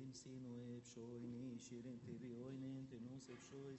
sino بشويني شيرين تبيوين تنوس بشوي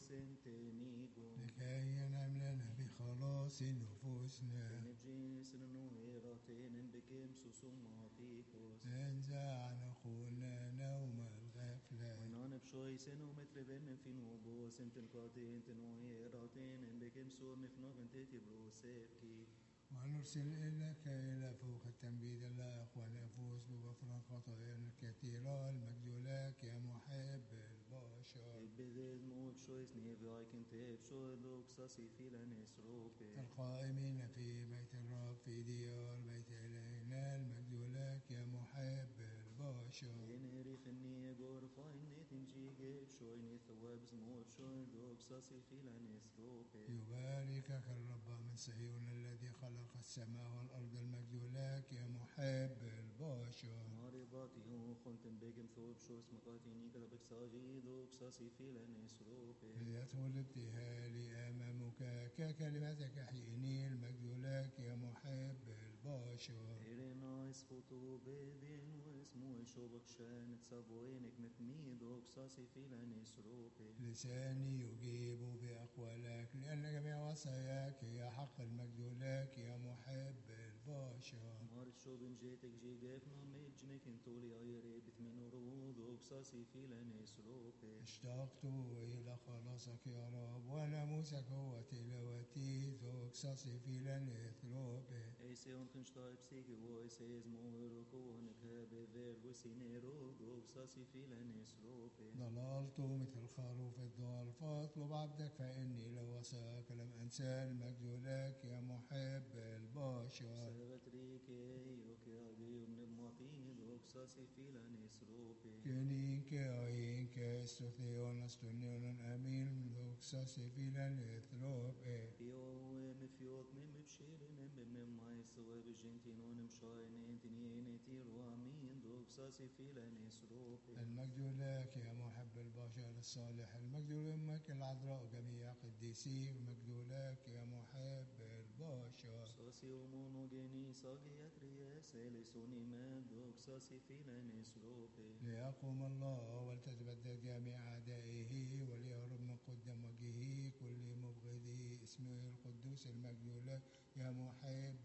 سنتنيجو لكي ينعم لنا بخلاص نفوسنا نبجي سننو إيراتين بكم سوسوماتيكوس انزع عن عقولنا نوم الغفلة وينان بشوي سنو متربن في نوبوس انت القاتين تنو إيراتين بكم سور نفنو بنتي بروسيكي ونرسل إليك إلى فوق التنبيذ اللاق ونفوس بغفران خطايانا الكثيرة المجد لك يا محب البشر بدل مو بشويس نيفي كنت بشوي لوك ساسي في لنسروبي القائمين في بيت الرب في ديار بيت إلهنا المجد لك يا محب البشر ينريخ النية غورفا إني تنجي بشوي نثواب زمو بشوي لوك ساسي في لنسروبي يباركك الرب من صهيون الذي خلق السماء والأرض المجد لك يا محب البشر مارباتي هو خنتم بيجم ثوب شو اسمقاتي نيكا بكساجي لوك ساسي في لنسروبي ليدخل ابتهالي أمامك ككلمتك احييني المجد لك يا محب البشر إيرينا اسفوتو بيدين واسمو شوبك شان تسابوينك متميد لوك ساسي في لنسروبي لساني يجيب بأقوالك لأن جميع وصاياك يا حق المجد لك يا محب البشر مارت شو بنجيتك جي جيفنا ميجنك انتولي ايري بتمينو رود لوك ساسي في لنسروبي اشتقت إلى خلاصك يا رب وناموسك هو تلاوتي ذوق صاصي في لنثروبي ايسي اونخن شتايب سيكي ويسي ازمورك وهنك بفير وسينيرو لوك ساسي في لنسروبي ضللت مثل خروف الضال فاطلب عبدك فإني لو وصاك لم أنسى المجد لك يا محب البشر سبت ريكي يوكي اغي ونبماتي لوك ساسي في لنسروبي كنينك أينك استثيون استنيون أمين ذوق صاصي في لنثروبي بيو مفيوت مبشيرين بمما يسوى بجنتينون مشاينين تنين تيرو امين دوك ساسي في لنسروبي المجد لك يا محب البشر الصالح المجد لأمك العذراء جميع قديسي المجد لك يا محب البشر ساسي ومونوجيني ساقية رياسي لسوني من دوك ساسي في لنسروبي ليقوم الله ولتتبدد جميع أعدائه وليهرب من قدام وجهه كل مبغضي اسمه القدوس المجد لك يا محب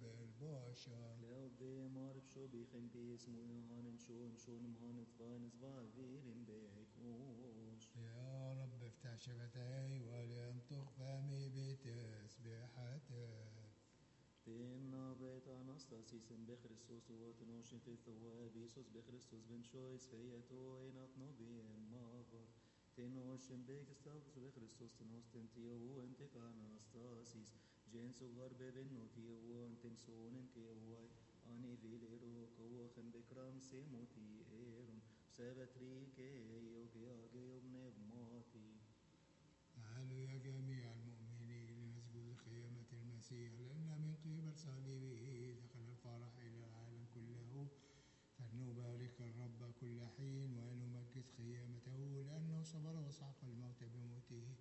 البشر لو بي مارب شو بيخن بيسمو يهان شون مهان تفان زفا فيرين بيكوش يا رب افتح شفتي ولينطق فمي بتسبيحتك تينا بيت أناستاسيس بخريستوس وتنوشن في الثواب يسوس بخريستوس بن شويس فيتو إناتنو بيم ماغر تنوشن بيكستاوس بخريستوس تنوستن تيو انتك أناستاسيس جنسو غرب بنو تيو انتن سونن كيواي أني فيليرو كوخن بكرام سيموتي إيرون سبت ريكي يوكي آجي يوم ماتي تعالوا يا جميع المؤمنين لنسجد لخيامة المسيح لأن من قبل صليبه دخل الفرح إلى العالم كله فلنبارك الرب كل حين ونمجد خيامته لأنه صبر وسحق الموت بموته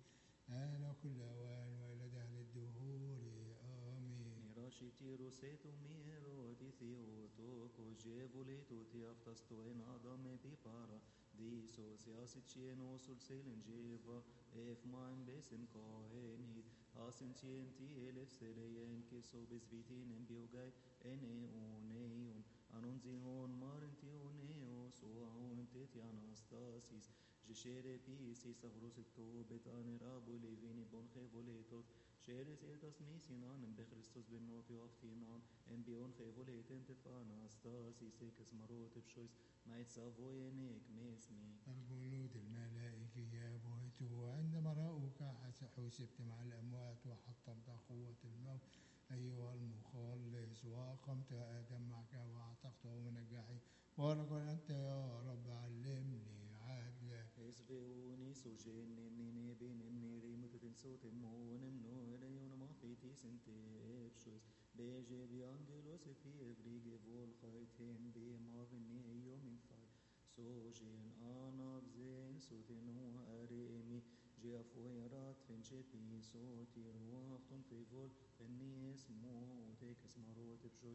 آن كل أوان وإلى دهر الدهور آمين. Nirashi tiro setu miro ti theo toko jevolito ti aftasto en adame pipara di sociasi cieno sul selen jeva ef man besen kohenit asin cienti elef sereyen ke so besvitin en biogai ene uneun anunzion marinti uneos o auntet anastasis jeshere pisi savros tobet anerabo levini bon chevoletot شيرس إلتاس ميسينان بخريستوس بالنوتي وفتينان إن بيون خيفوليت انت فاناستاسي سيكس مروت بشويس ما يتسافوينيك ميسمي الجنود الملائكية بهتوا عندما رأوك حسبت مع الأموات وحطمت قوة الموت أيها المخلص وأقمت آدم معك وأعتقته من الجحيم بارك أنت يا رب علمني عدلك اسبيوني سوجيني نيني بيني ريموت تنسوت مون منو ريون ما فيتي سنتي بشويس بيجي بيانجلوس في افريجي فول خايتين بي مارني يوم فاي سوجين أنا بزين سوتين وأريمي جي أفويرات فنشت بي صوتي روحتم في فول فني اسمو تيك اسمروت بشويس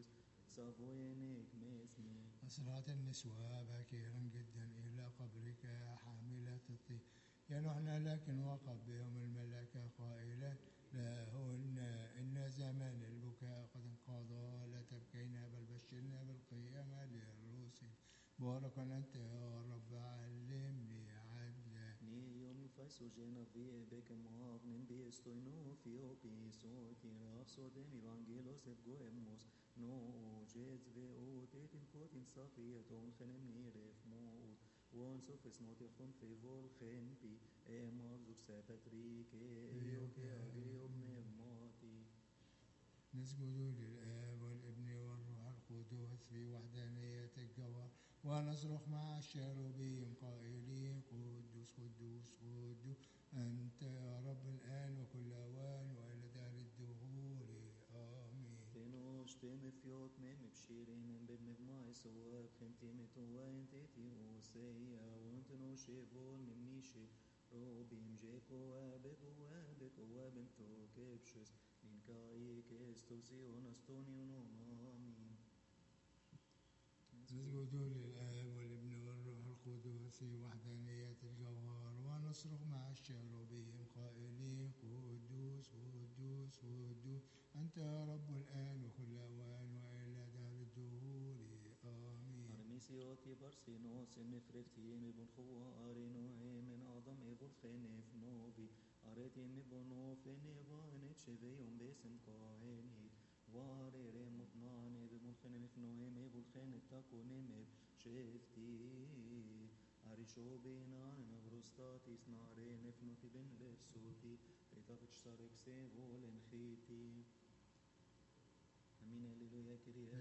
سافوينك مسني أسرعت النسوة باكرا جدا إلى قبرك حاملة الطيب ينحن لكن وقف بهم الملائكة قائلا لهن إن زمان البكاء قد انقضى لا تبكينا بل بشرنا بالقيامة للرسل بارك أنت يا رب علمني عدلا Ni io mi fai soggiorno vie becche magnen besto in ofio piso tira sodem evangelos et goemos no jets ve o tetin kotin safiet on khenem niref mo won so fes not von fevol khenpi e mazur sepatrik e io che agio pneumati نسجد للآب والابن والروح القدس في وحدانية الجوهر ونصرخ مع الشاروبيم قائلين قدوس قدوس قدوس أنت يا رب الآن وكل أوان وإلى دار الدهور آمين. تنوش تمفيوت مبشرين بمجمع سواك خنتي متوين تيتي وسيا وانتنوش يفول نمنيشي روبيم جيكو وابك وابنتو كبشس من كايك استوسيون استونيون آمين. نسجد للآب والابن والروح القدس في وحدانية الجوهر ونصرخ مع الشاروبيم قائلين قدوس قدوس قدوس أنت يا رب الآن وكل أوان وإلى دار الدهور آمين. أرميسيوتي برسينوس نفرفتي مبن خوا أرينوهي من أعظم إبن خنف نوبي أريتي مبنو فنيفان تشفيهم باسم كاهني واري ريمطناني بمن خنف نوهم إبن خنف تكوني مب شفتي أريشو بينان نغرستاتي سناري نفنوتي بن لفسوتي إتافتش سارك سيفول انخيتي أمين هللويا كريا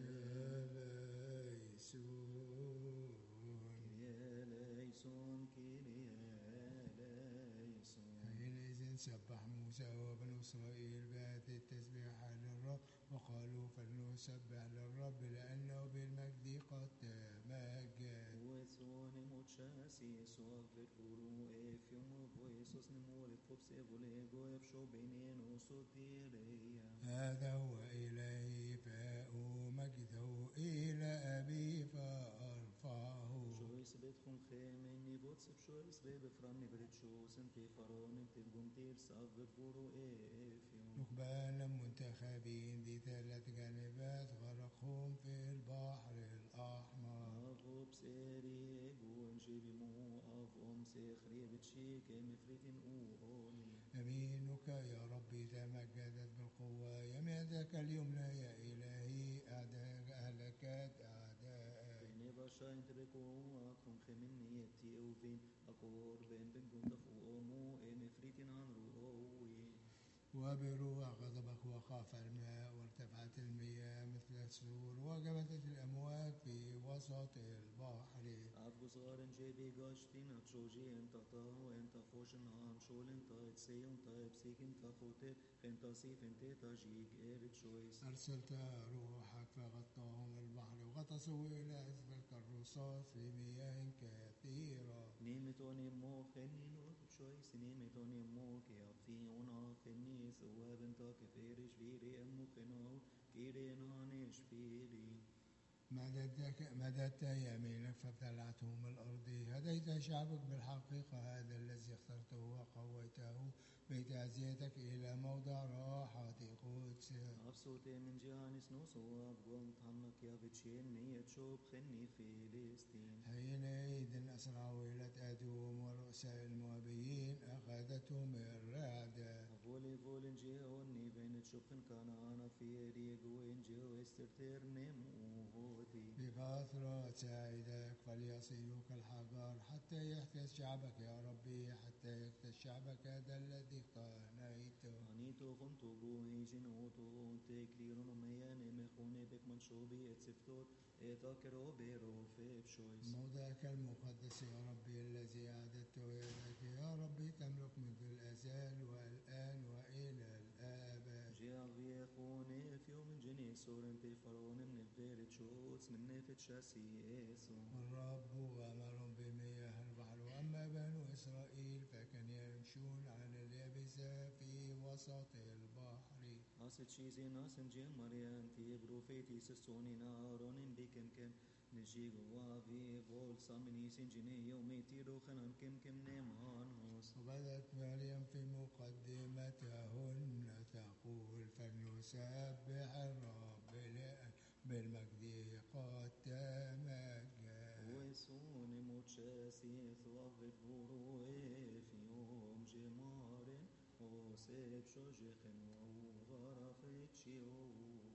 حينئذ سبح موسى وبنو إسرائيل بهذه التسبيحة للرب وقالوا فلنسبح للرب لأنه بالمجد قد تمجد. وسوني موتشاسي سوغ بالفورو إفيوم ويسوس نمولك فوبس إفوليغو إفشو بينين وصوتيريا هذا هو إلهي فأمجده إلى أبي فأرفعه. شويس بيتخم خيمني بوتس بشويس بفراني بريتشوس انتي فرون انتي بقمتير ساف بالفورو إفيوم ركبانا منتخبين ذي 3 جانبات غرقهم في البحر الأحمر. أفو بسيري إيجو انجيبي مو أفو مسيخري بتشيك مفريتين أوني. يمينك يا ربي تمجدت بالقوة يمينك اليمنى يا إلهي أعداء أهلكت أعداء. بيني باشا انت بكو أكرم خمني يتي أوفين أقور بين بنكم تفو أمو مفريتين عن رؤوي. وبروح غضبك وخاف الماء وارتفعت المياه مثل السور وجمدت الأمواج في وسط البحر. أبو صغار جيبي قاشتين أتشوجي انت طاو انت فوشن عام شول انت اتسي انت ابسيك انت خوتر انت سيف انت تاجيك ايرت شويس. أرسلت روحك فغطاهم البحر وغطسوا إلى أسفل كالرصاص في مياه كثيرة. نيمتوني مو خني نوت بشويس نيمتوني مو كيابتي ونا خني سواب انت كفيرش فيري امو خنو كيري نانش فيري. مددت يمينك فابتلعتهم الأرض. هديت شعبك بالحقيقة هذا الذي اخترته وقويته بتعزيتك إلى موضع راحة قدسك. أبسوتي من جانس نوسو أبقوم تهنك يا بتشين نية شوب خني فلسطين. حينئذ أسرعوا إلى أدوم ورؤساء الموابيين أخذتهم الرعدة. فولي جيوني بين تشوفن كان أنا في ريقو إنجو استرتير نموتي. بكثرة سعيدك فليصيروا كالحجر حتى يحتاج شعبك يا ربي حتى يحتاج شعبك هذا الذي اقتنيته. أنيتو خنتو بوهي جنوتو تكريرون مياني مخوني بك منشوبي اتسفتوت اتاكرو بيرو في بشويس. موضعك المقدس يا ربي الذي أعددته يدك يا ربي تملك منذ الأزل والآن وإلى الآباد. جيال بيخوني في يوم جني سور انتي فرون من الفيرت شوتس من نفت شاسي إيسو. الرب غمر بمياه البحر وأما بنو إسرائيل فكانوا يمشون على اليابسة في وسط البحر. Aset cheese nasen gem marianti profeti sessoni naronin bikenken نجيغو وافي فول سامني سنجني يومي تيرو خنان كم نيمان هوس وبدت مريم في مقدمتهن تقول فلنسبح الرب لأن بالمجد قد تمجد ويسوني موتشاسي ثوافت بروي في يوم جمار وسيب شجخن وغرفت شيو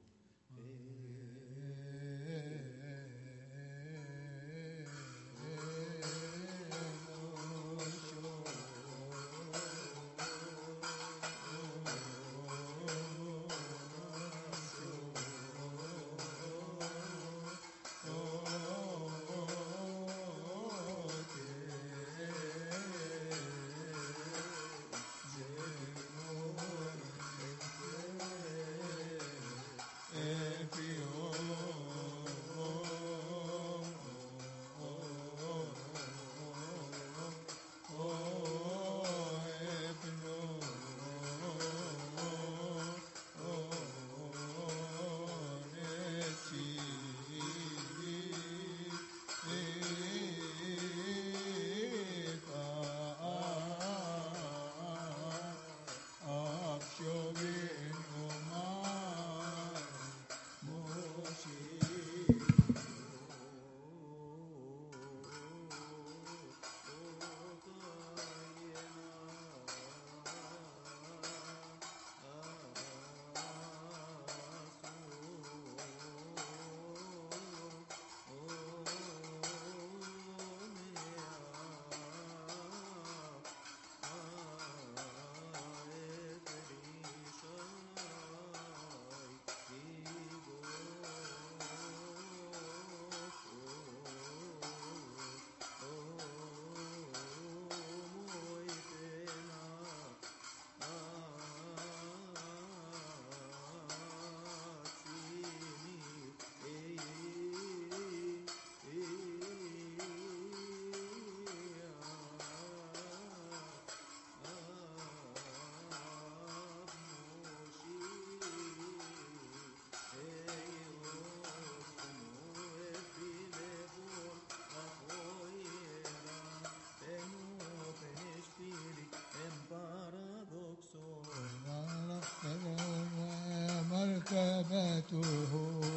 مركبته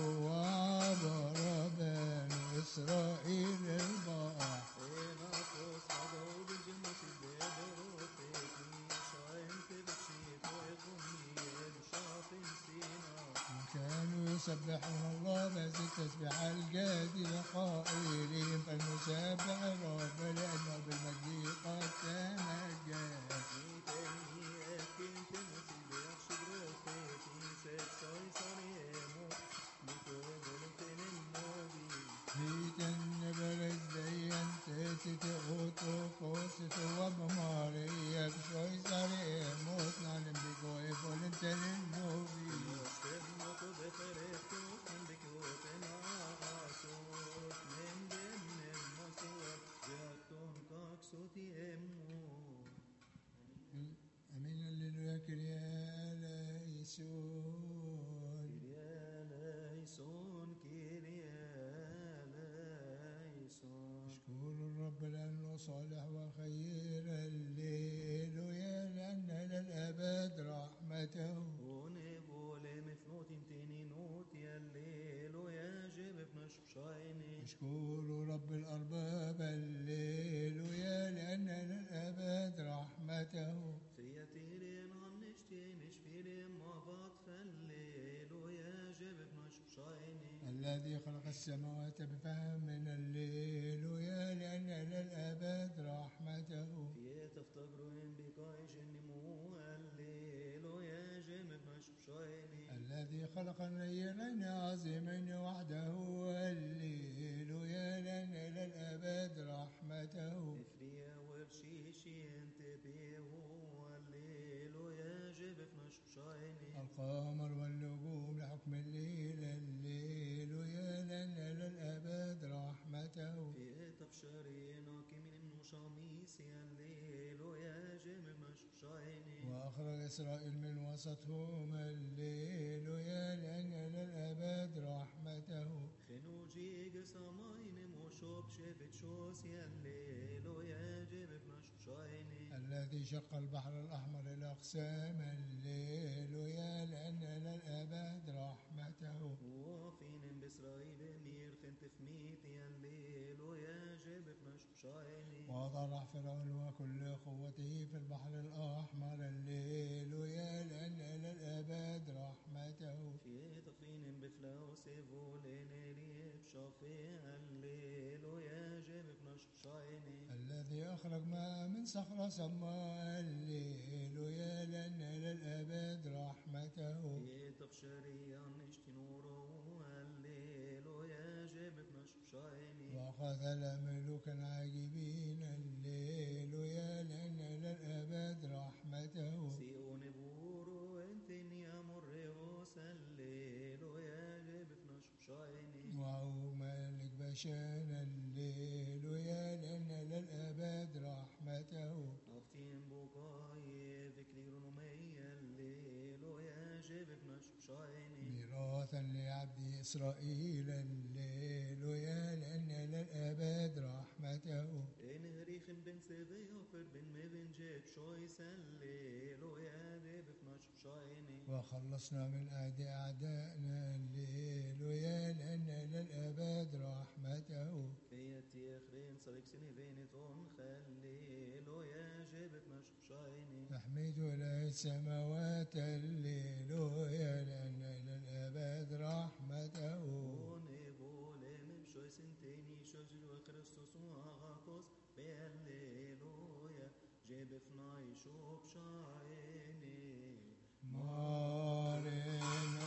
وعبر بنو إسرائيل البحر كانوا يسبحون الله بس التسبيح الجادي قائلين فلنسبح الرب لأنه بالمجد قد تمجد أمين الليل كريا ليسون اشكر الرب لأنه صالح وخير الليل لأن للأبد رحمته اشكروا رب الأرباب الليل لأن للأبد رحمته الذي خلق السماوات بفهم من الليل لأن للأبد رحمته الذي خلق الليلين عظيمين وحده الليل لأن للأبد رحمته القمر والنجوم لحكم الليل لأن للأبد رحمته جمش شايني وأخرج إسرائيل من وسطهم الليل يا لأن للأبد رحمته خنوجي قسمين موشوب شفت شوس يليل يا جمش شايني الذي شق البحر الأحمر إلى أقسام الليل يا لأن للأبد رحمته وفين بإسرائيل مير خنت في ميت يليل يا جمش شايني وضرع فرعون وكل قوته في البحر الأحمر الليل يا لأن للأبد رحمته في طفين بفلوس فولين ليب شافي الليل يا جمش شايني الذي أخرج ماء من صخرة سماء الليل يا لأن للأبد رحمته في تفشريا نشتي نوره الليل يا جمش شايني وأخذ الملوك عاجبين الليل يا لأن للأبد رحمته سيون بورو انتن يا مريوس الليل يا جمش شايني وهو ملك بشان الليل يا لأن للأبد رحمته أفتين بوكاي ذكري رنمي الليل يا جمش شايني ميراثا لعبد إسرائيل الليل يا لأن للأبد رحمته إنهريخ بن سيفي أفر بن مبن جيب شويس الليل يا جمش شايني وخلصنا من أيدي أعدائنا الليل يا لأن للأبد رحمته كيتي أخرين صديق سني بينتون خليل يا جمش شايني نحمد إله السماوات الليل يا لأن للأبد رحمته ونبول مبشوي سنتيني شجر وكريستوس وغاطوس بالليل يا جيب فناي شوب شايني مارين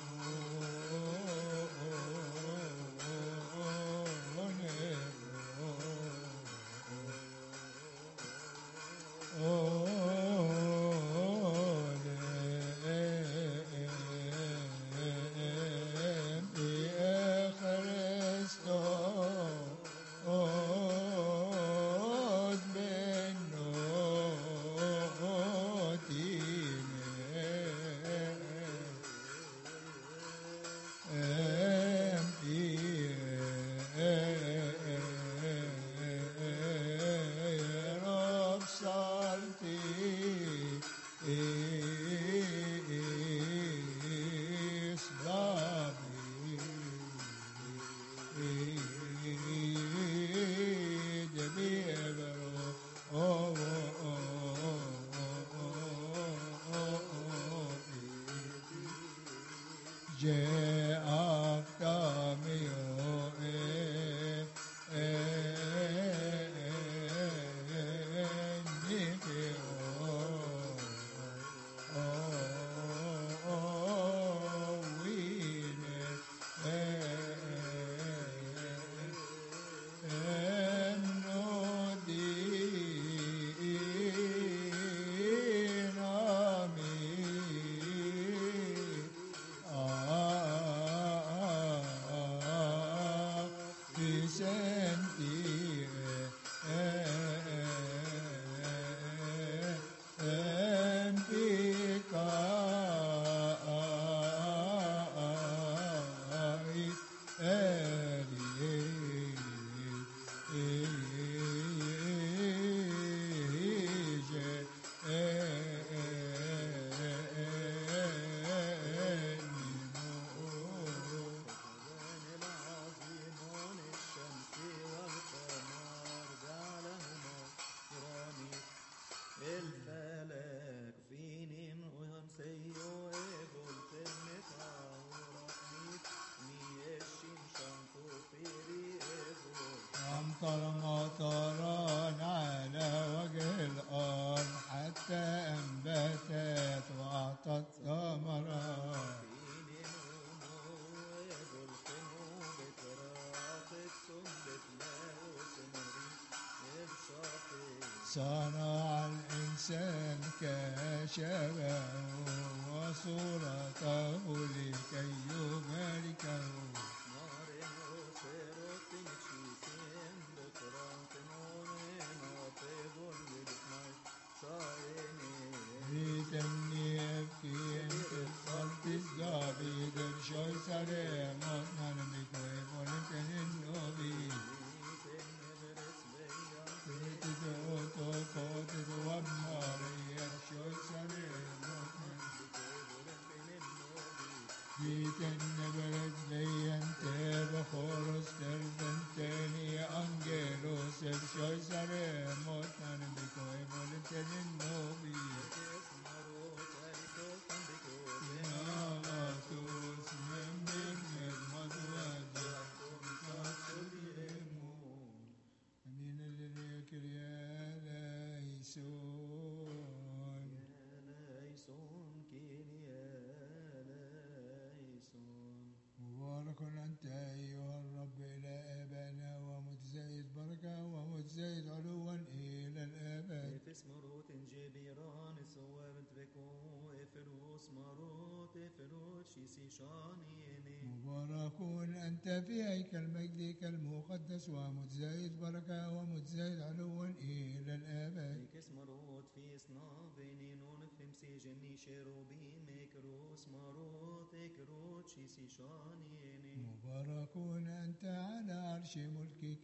الفلك فينين وهمسيو ايبول ترمتا ورحميت ميشين شانتو فيري ايبول أمطر مطرا على وجه الأرض حتى أنبتت وأعطت ثمرات فينين ومو ايبول خنو بتراقب سنبت لاو سنري ابشاقي صنع الإنسان كشبهه وصورته لكي يباركه Marino serotin çiğsin, bıkran tenone, nate volvid nay, şahin مبارك أنت أيها الرب إلى آبائنا ومتزايد بركة ومتزايد علوا إلى الآباد. Efes marot in Jebiran, Soevent Veko, Eferos marot, Eferot Shisishani. مبارك أنت في هيكل مجدك المقدس ومتزايد بركة ومتزايد علوا إلى الآباد. Ekes marot fis naveni non femsi geni sherobi mekros marot ekrot Shisishani. مبارك أنت على عرش ملكك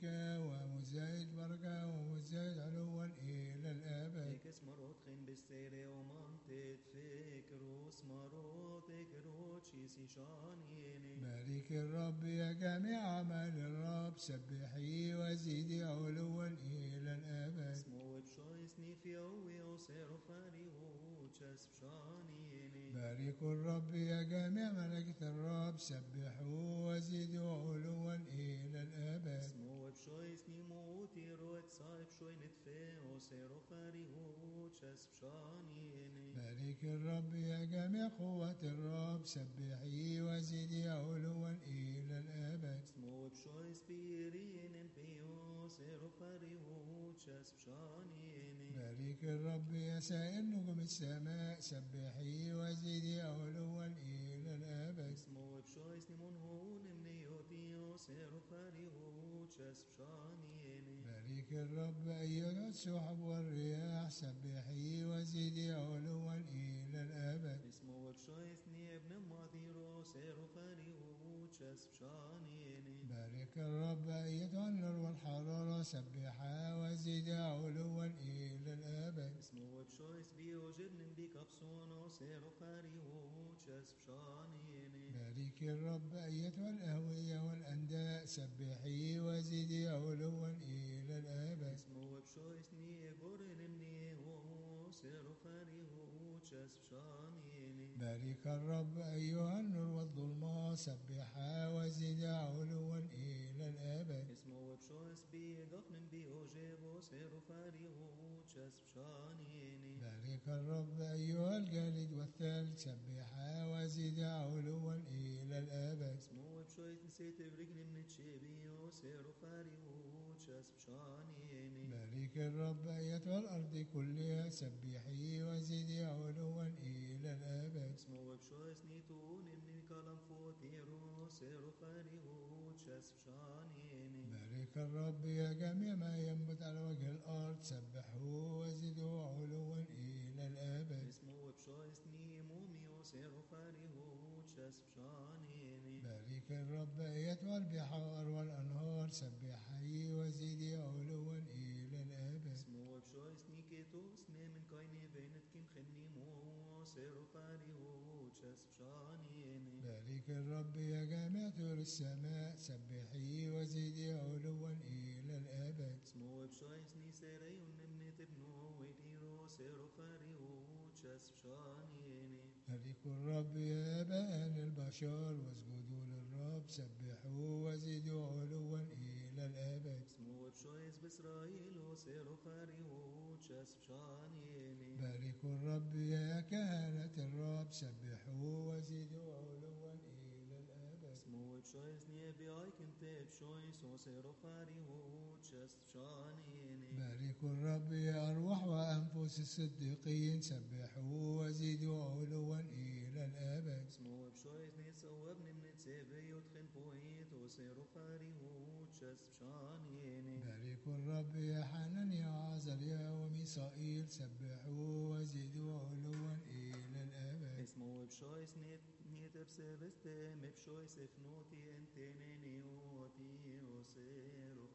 ومزايد بركة ومزايد علوا إلى الآباد. Ekes marot chen besere omantet fekros marot ekrot Shisishani. بارك الرب يا جميع أعمال الرب سبحي وزيدي علوا إلى الآباد. Smo ebshois ni fiowi o serofari o chespshani. بارك الرب يا جميع ملائكة الرب سبحوا وزيدوا علوا إلى الآباد. Smo ebshois ni moti roet sa ebshoi netfe o serofari o chespshani. بارك الرب يا جميع قوة الرب سبحي وزيدي علوا إلى الآباد. Smo ebshois pirin en pio serofari o chespshani. بارك الرب يا سائر نجوم السماء سبحي وزيدي علوا إلى الآباد. Smo ebshois ni monhon emnioti o serofari o chespshani. بارك الرب أيها السحب والرياح سبحي وزيدي علوا إلى الآباد. Smo ebshois ni ebne madiro serofari o chespshani. بارك الرب أيتها النار والحرارة سبحا وزيدي علوا إلى الآباد. Smo ebshois bio jibnim bi kapson o serofari o chespshani. بارك الرب أيتها الأهوية والأنداء سبحي وزيدي علوا إلى الآباد. Smo ebshois ni egorin emni o serofari o chespshani. بارك الرب أيها النور والظلمة سبحا وزيدي علوا إلى الآباد. Smo ebshois bi gafnim bi o jevo serofari o chespshani. بارك الرب أيها الجليد والثلج سبحا وزيدي علوا إلى الآباد. Smo ebshois ni set evrignim ni chebi o serofari o chespshani. بارك الرب أيتها الأرض كلها سبحي وزيدي علوا إلى الآباد. Smo ebshois ni tunim ni kalam fotiro serofari o chespshani. بارك الرب يا جميع ما ينبت على وجه الأرض سبحوا وزدوا علوا إلى الآباد. Smo ebshois ni mumi o serofari o chespshani. بارك الرب أيتها البحار والأنهار سبحي وزدي علوا إلى الآباد. Smo ebshois ni ketos ne min kaini venet kim khenni mo serofari o chespshani. بارك الرب يا جميع طيور السماء سبحي وزدي علوا إلى الآباد. Smo ebshois ni sereyun nemnet ebno ediro serofari o chespshani. بارك الرب يا بني البشر واسجدوا للرب سبحوا وزدوا علوا إلى الآباد. Smo ebshois b'Israel o serofari o chespshani. بارك الرب يا كهنة الرب سبحوا وزدوا علوا إلى الآباد. Smo ebshois ni ebiai kente ebshois o serofari o chespshani. بارك الرب يا أرواح وأنفس الصديقين سبحوا وزدوا علوا إلى الآباد. Smo ebshois ni sawab nimnet seveyot chen poit o serofari o chespshani. بارك الرب يا حنان يا عزريا وميسائيل سبحوا وزدوا علوا إلى الآباد. Smo ebshois ni tepsevestem ebshois efnoti enteneni oti o sero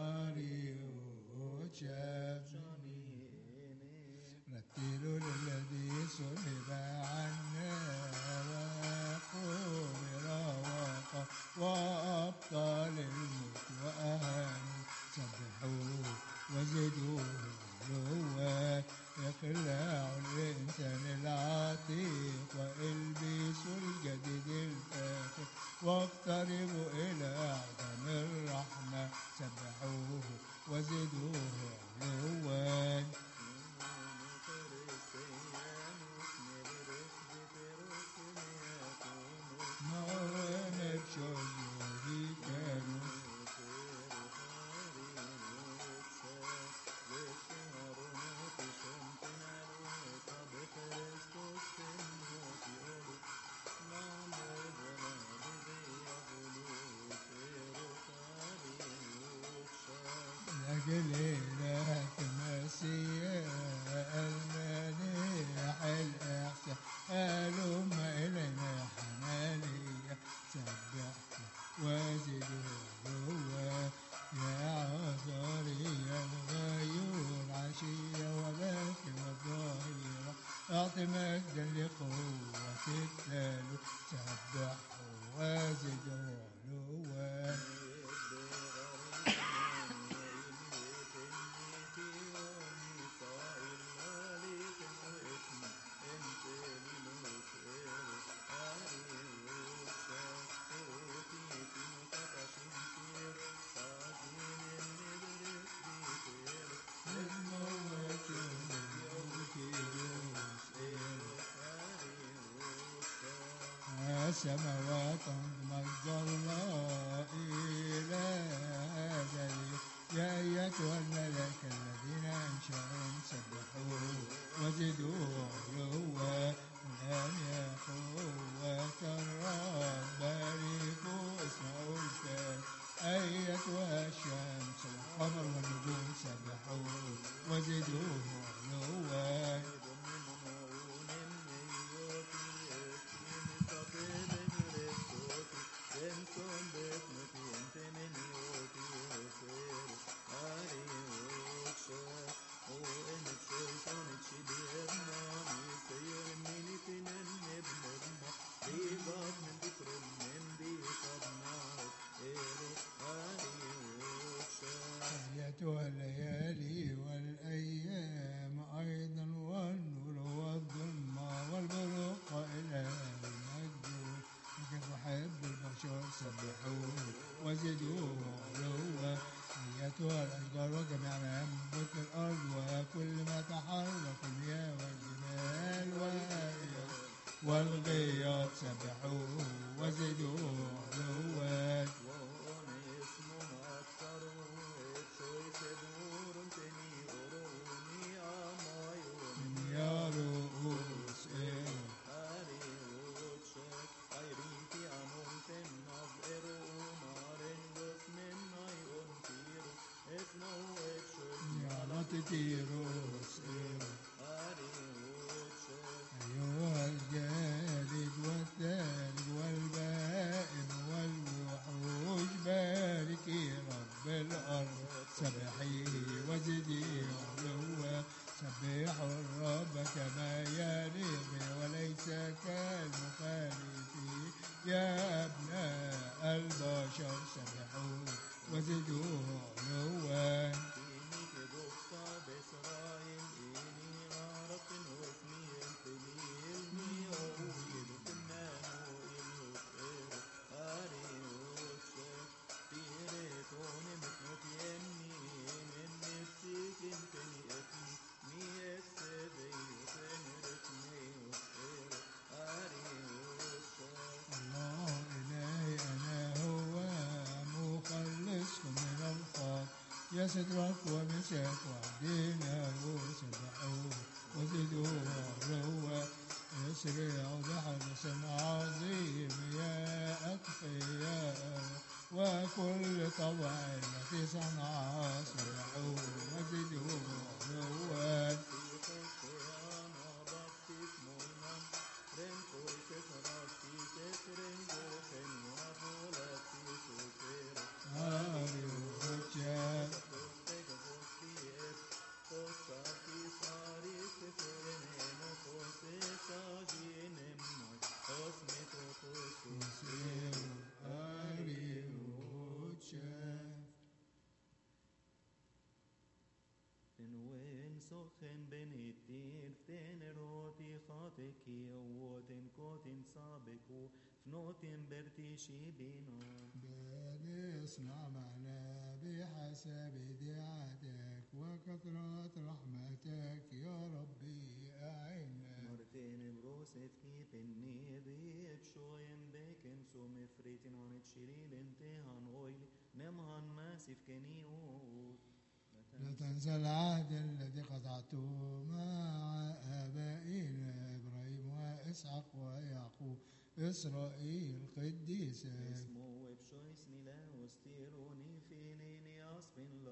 أريو شاف shani. رتلوا للذي صلب عنا وقوم رواق وأبطال الموت وأهانوا سبحوه وزدوه علوا يخلع الإنسان العتيق وإلبسوا الجديد الفاخر واقتربوا إلى عظم الرحمة سبحوه وزدوه علوا. No one shows you الإله المسيح المنيح الإحسان هلم إلينا حنانية سبحت وزده هو يا عذري الغيور عشية وباكر والظهيرة أعطي مجدا لقوة التالو سبحه وزده علوا السماوات مجد الله إلى ذلك يا أيتها الملائكة الذين أنشأهم سبحوه وزدوه علوا الآن يا قوة الرب باركوا اسمه الفاتح أيتها الشمس والقمر والنجوم سبحوه وزدوه علوا أيتها الليالي والأيام أيضا والنور والظلمة والبروق إلى المجد لكن أحب البشر سبحوه وزدوه علوا أيتها الأشجار وجميع ما ينبت الأرض وكل ما تحرك المياه والجبال والغياط سبحوه وزدوه علوا تيروس أيها الجالد والثالث والبائن والوحوش باركي رب الأرض سبحيه وزديه علوا سبحوا الرب كما يليق وليس كالمخالفين يا أبناء البشر سبحوه وزدوه علوا يا سترك ومسك وعدينا وسبحوه وزدوه علوا يسرع بحرس عظيم يا أتقياء وكل طبع التي صنعها سبحوه وزدوه علوا سخن بنتين فتن روتي خاطكي ووتن كوتن سابكو فنوتن برتيشي بينا بل اصنع معنا بحسب دعاتك وكثرة رحمتك يا ربي أعنا مرتين بروسف كيف النيدي بشوين بكن سوم فريتين عن تشيليل انتهان اويل نمهان ماسف كنيوت لا تنسى العهد الذي قطعته مع آبائنا إبراهيم وإسحاق ويعقوب إسرائيل قديسك اسمه وبشويس نلا وستيروني فينيني أصفن لاس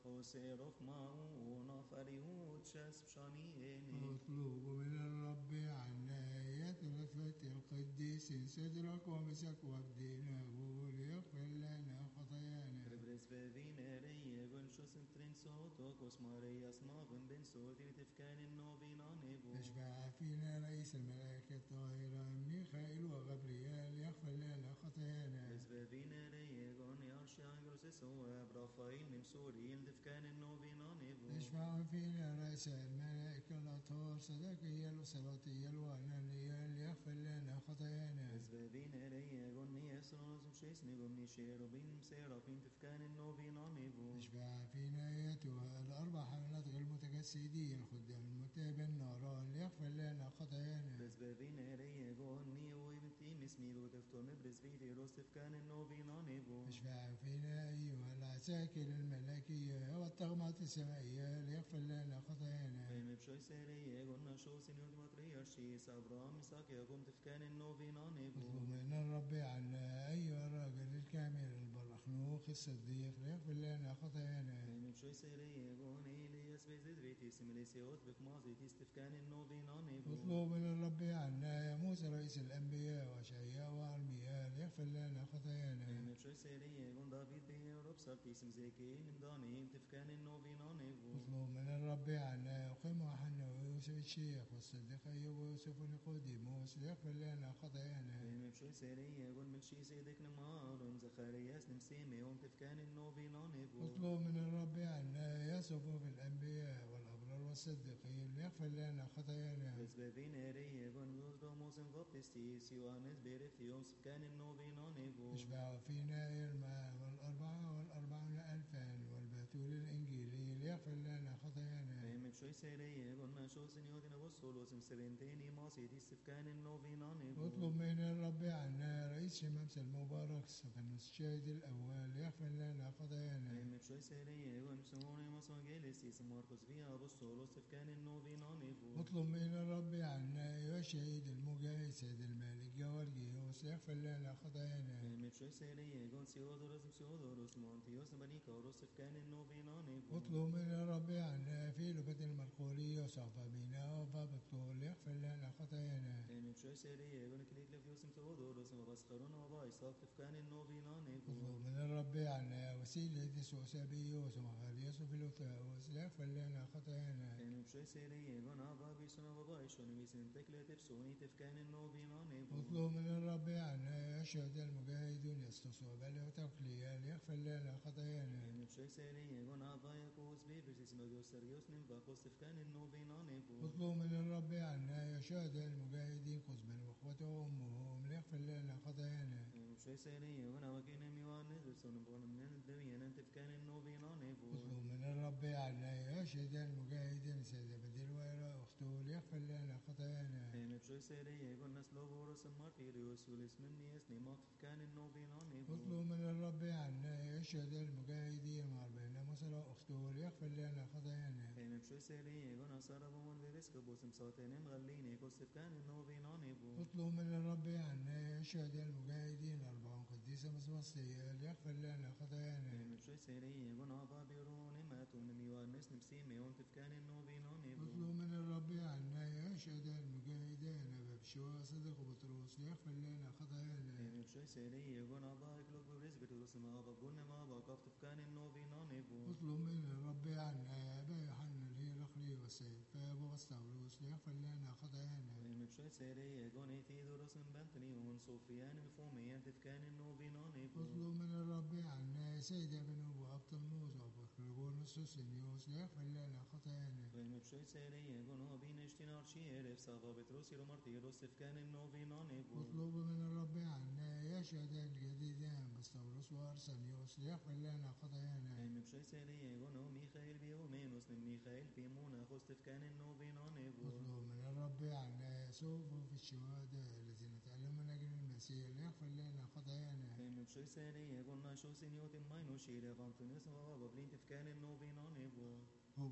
وسيرف معون فريهود شاس بشانيني اطلبوا من الرب عنا يتلفت القديس صدرك ومسك وابدينه ليغفر لنا خطايانا. Rebres vevinere gun shosen trin soto kos Marias maven ben sodi tefkanin novina nevo. اشفع فينا رئيس الملائكة الطاهرة ميخائيل وغبريال يغفر لنا خطايانا. Rebres vevinere gun yarshi anglos soab Rafael nimsori tefkanin novina nevo. اشفع فينا رئيس الملائكة الأطهار صدقيال وصلاتيال وأنانيال يغفر لنا خطايانا. Rebres vevinere gun niesros mshisni gun nisherubin serafin tefkanin novina nevo. اشفع فينا أيتها الأربع حملات غير المتجسدين خدام المتابع الناران ليغفر لنا خطايانا. Rebres vevinere gun niu ibtim ismilu tefton rebres vidiros tefkanin novina nevo. اشفع فينا أيها العساكر الملائكية والطغمات السمائية ليغفر لنا خطايانا. Vem pshoj serije gon na shosin jod matriarchis Abraham Isak Jacob tefkanin novina nevo. اطلب من الرب عنا أيها الراجل الكامل البرخنوخ الصديق ليغفر لنا خطايانا. Vem pshoj serije gon Elias vezid vitis milisiot bifmazitis tefkanin novina nevo. اطلب من الرب عنا يا موسى رئيس الأنبياء وأشعياء وأرمياء ليغفر لنا خطايانا. Vem pshoj serije gon David bin Robsartis mzekin imdanim tefkanin novina nevo. اطلب من الرب عنا يقيم وحنا ويوسف الشيخ والصديق أيوب ويوسف ونيقوديموس ليغفر لنا خطايانا. Vem pshoj serije gon Melchi Sedek Nemaron Zacharias nimsimeon tefkanin novina nevo. اطلب من الرب عنا يا صفوف الأنبياء والأبرار والصديقين ليغفر لنا خطايانا. Rebres vevinere gon Gosdomos en Baptistis Ioannes Bereftios tefkanin novina nevo. اشفع فينا يا الماء والأربعون ألفا والبتول الإنجيلي ليغفر لنا خطايانا. Vem pshoj serije gon na shosin jod in apostolos seventeni masitis tefkanin novina nevo. اطلب من الرب عنا رئيس شمامس المبارك سفنوس الشاهد الأول ليغفر لنا خطايانا. Vem pshoj serije gon Psalmonios Evangelistis Marcos via apostolos tefkanin novina nevo. اطلب من الرب عنا يا شهيد المجاهد سيد الملك جوارجيوس ليغفر لنا خطايانا. Vem pshoj serije gon Siodoros Montios Banikaros tefkanin novina nevo. اطلب من الرب عنا في لغة المرقولية وصعفة بينا وبابكتور ليغفر لنا خطايانا. Vem pshoj serije gon Kliklefios Teodoros Mabascharon Abaisak tefkanin novina nevo. اطلب من الرب عنا وسيلة وسابيوس ومغاريوس وفيلوثاوس ليغفر لنا خطايانا. Vem pshoj serije gon Ababison Abaishon Visin Tekletif Soni tefkanin novina nevo. اطلب من الرب عنا يشهد المجاهدون يستصوا بل وتوكليا ليغفر لنا خطايانا. Vem pshoj serije gon Abayakos Bibris Magos Serios Nimbakos tefkanin novina nevo. اطلب من الرب عنا يشهد المجاهدين قزما واخوته وامهم ليغفر لنا خطايانا. Vem pshoj serije gon Awakinim Ioannes Son Bonen Devianen tefkanin novina nevo. اطلب من الرب عنا يشهد المجاهدين سيد بديل ويرى اخته ليغفر لنا خطايانا. Vem pshoj serije gon Naslovoros Martirios Ulis Mimnies Nimak tefkanin novina nevo. اطلب من الرب عنا يشهد المجاهدين واربعين مصر اخته ليغفر لنا خطايانا. Vem pshoj serije gon Asarabon Veriskabos Msatenim Galline Kos tefkanin novina nevo. اطلب من الرب عنا يشهد المجاهدين الأربعون قديسة مصباصية ليغفر لنا خطايانا. Vem pshoj serije gon Ababirone Matum Ioannes Nimsimeon tefkanin novina nevo. اطلب من الرب عنا يشهد المجاهدين ببشوى صدق بطرس ليغفر لنا خطايانا. Vem pshoj serije gon Abaklog Brisbetos Mababun Mabakaf tefkanin novina nevo. اطلب من الرب عنا أبا يوحنا الهيرقلي والسيد فابو واستغلوس ليغفر لنا خطايانا. Vem pshoj serije gon Etheodoros Bantanion Sofian Fomian tefkanin novina nevo. اطلب من الرب عنا سيد ابن أبو أبطلموس وبكرغونوس وسنيوس ليغفر لنا خطايانا. Vem pshoj serije gon Obineshtin Archierev Sava Petros Martiros tefkanin novina nevo. اطلب من الرب عنا يشهد الجديدان بستورس وارسنيوس ليغفر لنا خطايانا. Vem pshoj serije gon Michael Biomenos Michael Pimona Kos tefkanin novina nevo. اطلب من الرب عنا يسوف في الشهداء الذين تعلموا من أجل المسيح ليغفر لنا خطايانا. Vem pshoj serije gon Nashosin Yotim Maino Shire Vantunis Vabablin tefkanin novina nevo. هو من الرب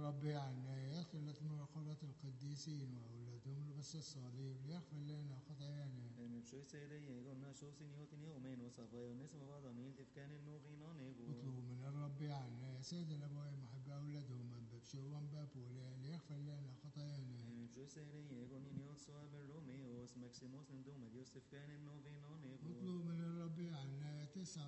الرب عنا يدخل من قرة القديسين وأولادهم لبس الصليب ليغفر لنا خطايانا. Mepshoy Sere, Gonna Shosin Yotin Yomen, Sabayo Nesma Vadamil, Tifkan and Novina Nebo. اطلبوا من الرب عنا يا سيد الأبواب محب أولادهم أنباب شو وأنباب ولا ليغفر لنا خطايانا. Mepshoy Sere, Gonin Yotso Aber Romeos, Maximus and Domagos, Tifkan and Novina Nebo. اطلبوا من الرب عنا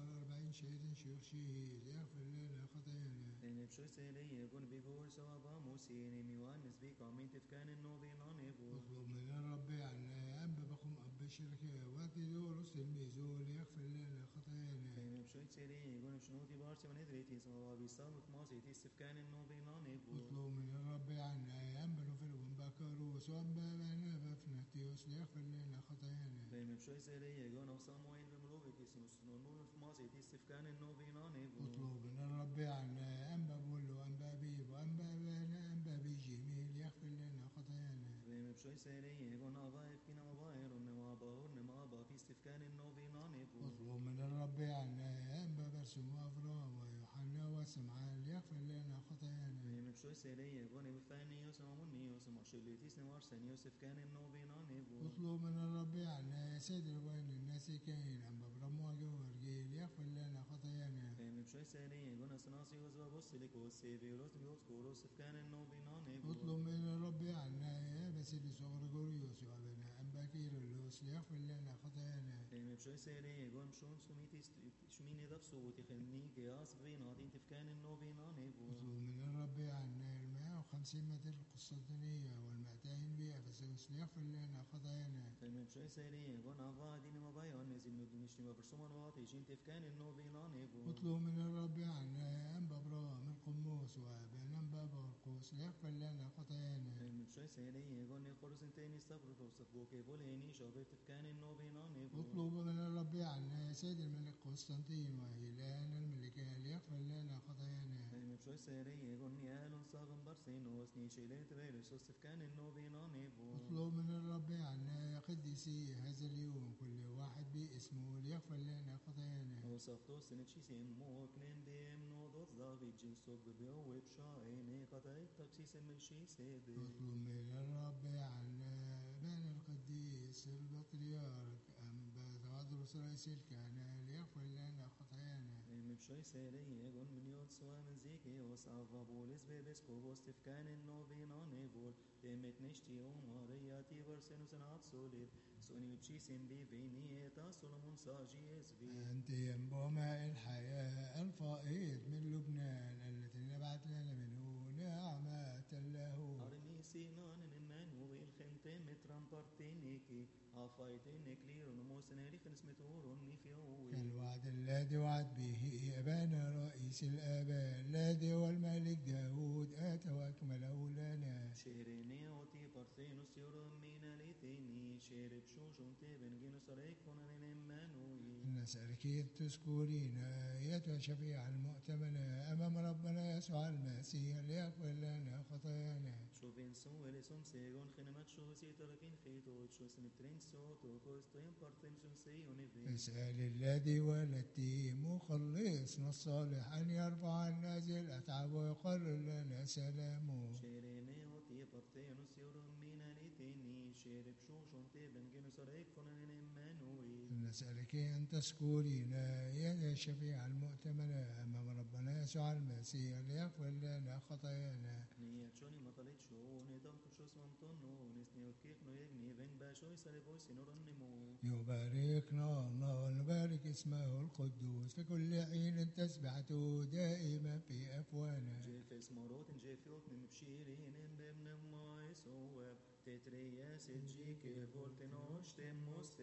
49 شهيد شيوخ شهيد ليغفر لنا خطايانا. Mepshoy Sere, Gon Bigor Sabamus, Nemiwan, Nesbik, Amin, Tifkan and Novina Nebo. اطلب من الرب عنا أنبا بخم أب الشركة واتدور التلميذ ليغفر لنا خطايانا. Mepshoy Sere, Gon Shnoti Barsi, Manedritis, Mabisal, Mositi, Tifkan and Novina Nebo. اطلب من الرب عنا أنبا نفل وانباكاروس وأنبا بنا بفنتيوس ليغفر لنا خطايانا. Mepshoy Sere, Gon of Samuel, Vimrovikis, Nusnun, Mositi, Tifkan and Novina Nebo. اطلب من الرب عنا أنبا بول وأنبا بيب وأنبا بنا أنبا بجميل يغفر لنا خطايانا. Mepshoy Sere, Gon Avaif, Kina Mabair, Nema Baur, Nema Bafis, Tifkan and Novina Nebo. اطلب من الرب عنا أنبا برسم وأفرام ويوحنا وسمعان ليغفر لنا خطايانا. Mepshoy Sere, Gon Evfanios, Amonios, Mashilitis, Nemarsen, Tifkan and Novina Nebo. اطلب من الرب عنا سيد الوين الناس كاين أنبا برموا وجورجيل يغفر لنا خطايانا. Mepshoy Sere, Gon Asanasios, Babosilikos, Severos, Bioskoros, Tifkan and Novina Nebo. اطلب من الرب عنا يا باسيل صغر غوريوس وابنا أنبا كيرلس ليغفر لنا خطايانا. Mepshoy Sere, Gon Shon Sumitis, Shmini Dapsu, Tichelni, Geas, Vinadin, Tifkan and Novina Nebo. اطلب من الرب عنا 150 متر القسطنطينية وال200 بأفسس ليغفر لنا خطايانا. Mepshoy Sere, Gon Avadin, Mabayon, Nezim, Nudinishni, Versuman, Vatishin, Tifkan and Novina Nebo. اطلب من الرب عنا أنبا برام القموس وابن أنبا برقوس ليغفر لنا خطايانا. Mepshoy Sere, Gon Nicholas and Tennis, Stavros, Boke, Voleni, Shabbat, Tifkan and Novina Nebo. اطلب من الرب عنا يا سيد الملك قسطنطين وإلهنا الملك ليغفر لنا خطايانا. Mepshoy Sere, Gon Nialon, Savan Barsenos, Nishilet, Veresos, Tifkan and Novina Nebo. اطلب من الرب عنا يا قديسي هذا اليوم كل واحد باسمه ليغفر لنا خطايانا. وصفتوس نتشيسم موكلم بيم نوضوت دافيد جنسوك ببيو بشايني قطعت تبسيس من شي سيدي. اطلب من الرب عنا بين القديس البطريرك أنبا تغادرس رئيس الكهنة ليغفر لنا خطايانا. Mepshoy Sere, Gon من يود سوا من زيكي وصعفا بوليس بيبس كوبوس تفكان النوبينا نيبول تيمت نشتي ومارياتي برسنوس نعط سوليد سوني بشيسم بيبيني سولومون ساجي اسبي. أنت ينبوع ماء الحياة الفائض من لبنان التي نبعت لنا منه نعمة له. أرمي سينان من والخنتين متران بارتينيكي عفايتين كليرون موسنالي خنس متورون في هو. كالوعد الذي وعد به أبانا رئيس الآباء الذي هو الملك داود آتى وأكمله لنا. شيريني أوتي بارثينوس يورم مينا ليتيني شيرب شوشون تيبن جينوس ريكون نمانوي. نسألك إذ تذكرينا يا شفيع المؤتمن أمام ربنا يسوع المسيح ليغفر لنا خطايانا. شوفين سوالي سوم سيغون خنمات شو سيتركين خيتو شو سنبترين سوتو كوستين بارتين شو سيوني في. اسأل الذي ولدتي مخلصنا الصالح أن يرفع عنا هذه الأتعاب ويقرر لنا سلامه. شيريني أوتي بارثينوس يورم مينا ليتيني شيرب شوشون تيبن جينوس ريكون نمانوي. نسألك أن تذكرينا يا شفيع المؤتمن أمام ربنا يسوع المسيح ليغفر لنا خطايانا. نياتشوني مطلت شو ندم كشوس ممتونو نسني وكيك نو يغني بين باشو يسالي بويسي نورنمو. يباركنا الله ونبارك اسمه القدوس في كل حين تسبحته دائما في أفوانا. جيفس مروت جيفيوت مبشيرين بمن ما يسوب تترياس جيك فولتنوش تموس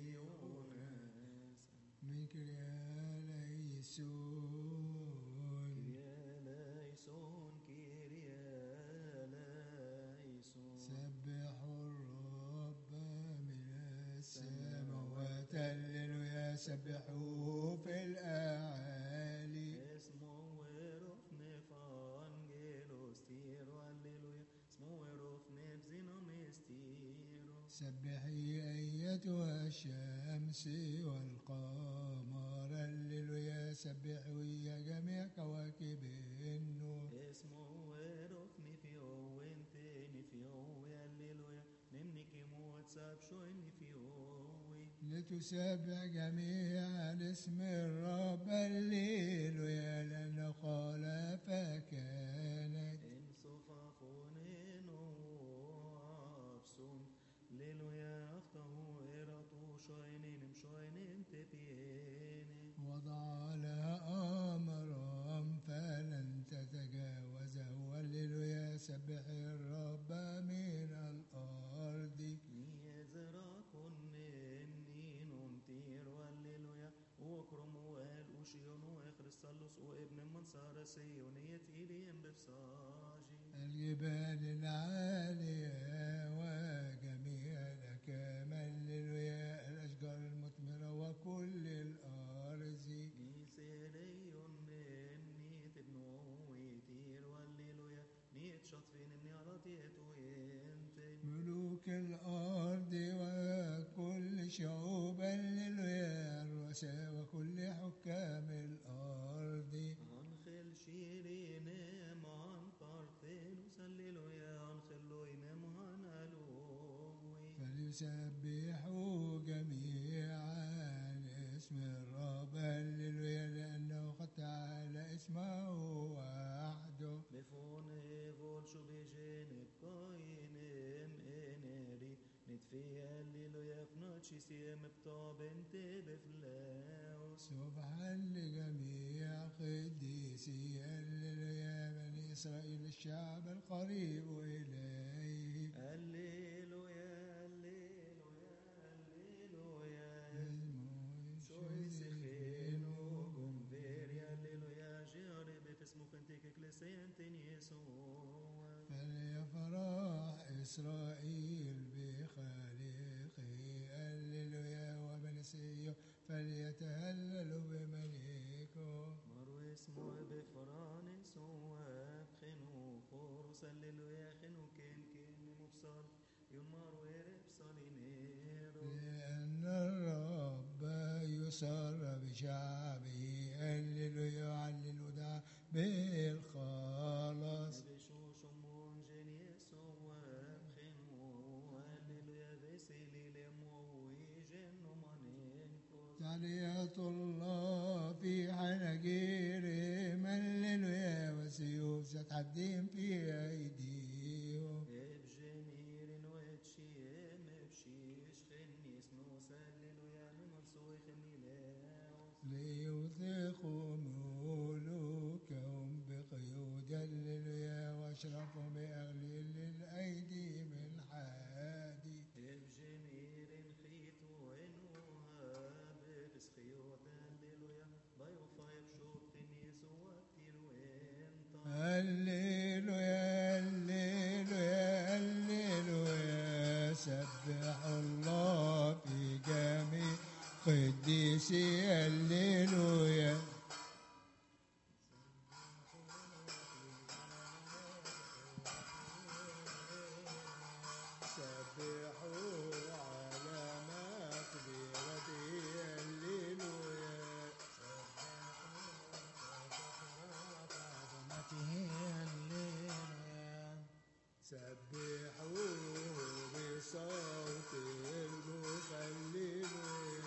تنتيونس. من كريا ليسون كيريا ليسون كيريا ليسون. سبحوا الرب من السماوات هللويا سبحوه في الأعالي. اسمه ورفن فانجيلوس تيرو هللويا اسمه ورفن بزينو مستيرو. سبحي أيتها الشمس والقمر هللويا سبحوا يا جميع كواكب النور. اسمه ورفن شويني في هوي لتسبح جميعا اسم الرب الليل يا لأنه قال فكانت إن صفافونين وعبسون ليلو يا أفته إيراتو شوينين مشوينين تبيني وضع لها أمرا فلن تتجاوزه هللويا سبح الرب من الأرض نيزرا كنين نمتير والليلويا وكرم والأوشيون وإخرستالوس وابن منصار سيونية إليم بفساجي الجبال العالية وجميع الأكام هللويا الأشجار المثمرة وكل الأرز نيسيريون نيت ابنويتير والليلويا نيت شطفين النيالاتيت وينتين ملوك الأرض وكل شعوب هللويا الرؤساء وكل حكام الأرض أنخل شيرين مان بارثينوس هللويا أنخلو إنمان ألوي فليسبحوا جميعا اسم الرب هللويا لأنه قد تعالى اسمه وحده بفون فول شو بيجين بقاين انري نتفي هللويا فناتشي سيم بطاب انت بفلاوس سبحا لجميع قديسي هللويا بني إسرائيل الشعب القريب إليه هللويا هللويا هللويا شوي سخينو جنبيري هللويا جاري بفسمك انتك كليسينتين يسوع فليفرح إسرائيل بخالقه هللويا وبني صهيون فليتهللوا بملكه مرو اسمه بفرانس وابخنو فورس هللويا خنو كين مبصر يمارو بصالينيرو لأن الرب يسر بشعبه هللويا يعلل دعاء بالخلاص بشو شمون جنيسو وابخنو هللويا بسيلي لموي جنو مانينكوس تحية الله في حناجرهم هللويا وسيوف ستحدهم في أيديهم بجنير وتشيم بشيش خنيس نوس هللويا نمنسوي خني لاوس ليوثقوا ملوكهم بقيود هللويا واشرفوا بأغليل الأيدي من حادي بجنير خيت وينوها بفسخيوت هللويا ضيوفا يبشوط خنيس وكتير وينطا هللويا هللويا هللويا سبح الله في جميع قديسي هللويا سبحوا على مقدرته هللويا سبحوه بصوت المخللويا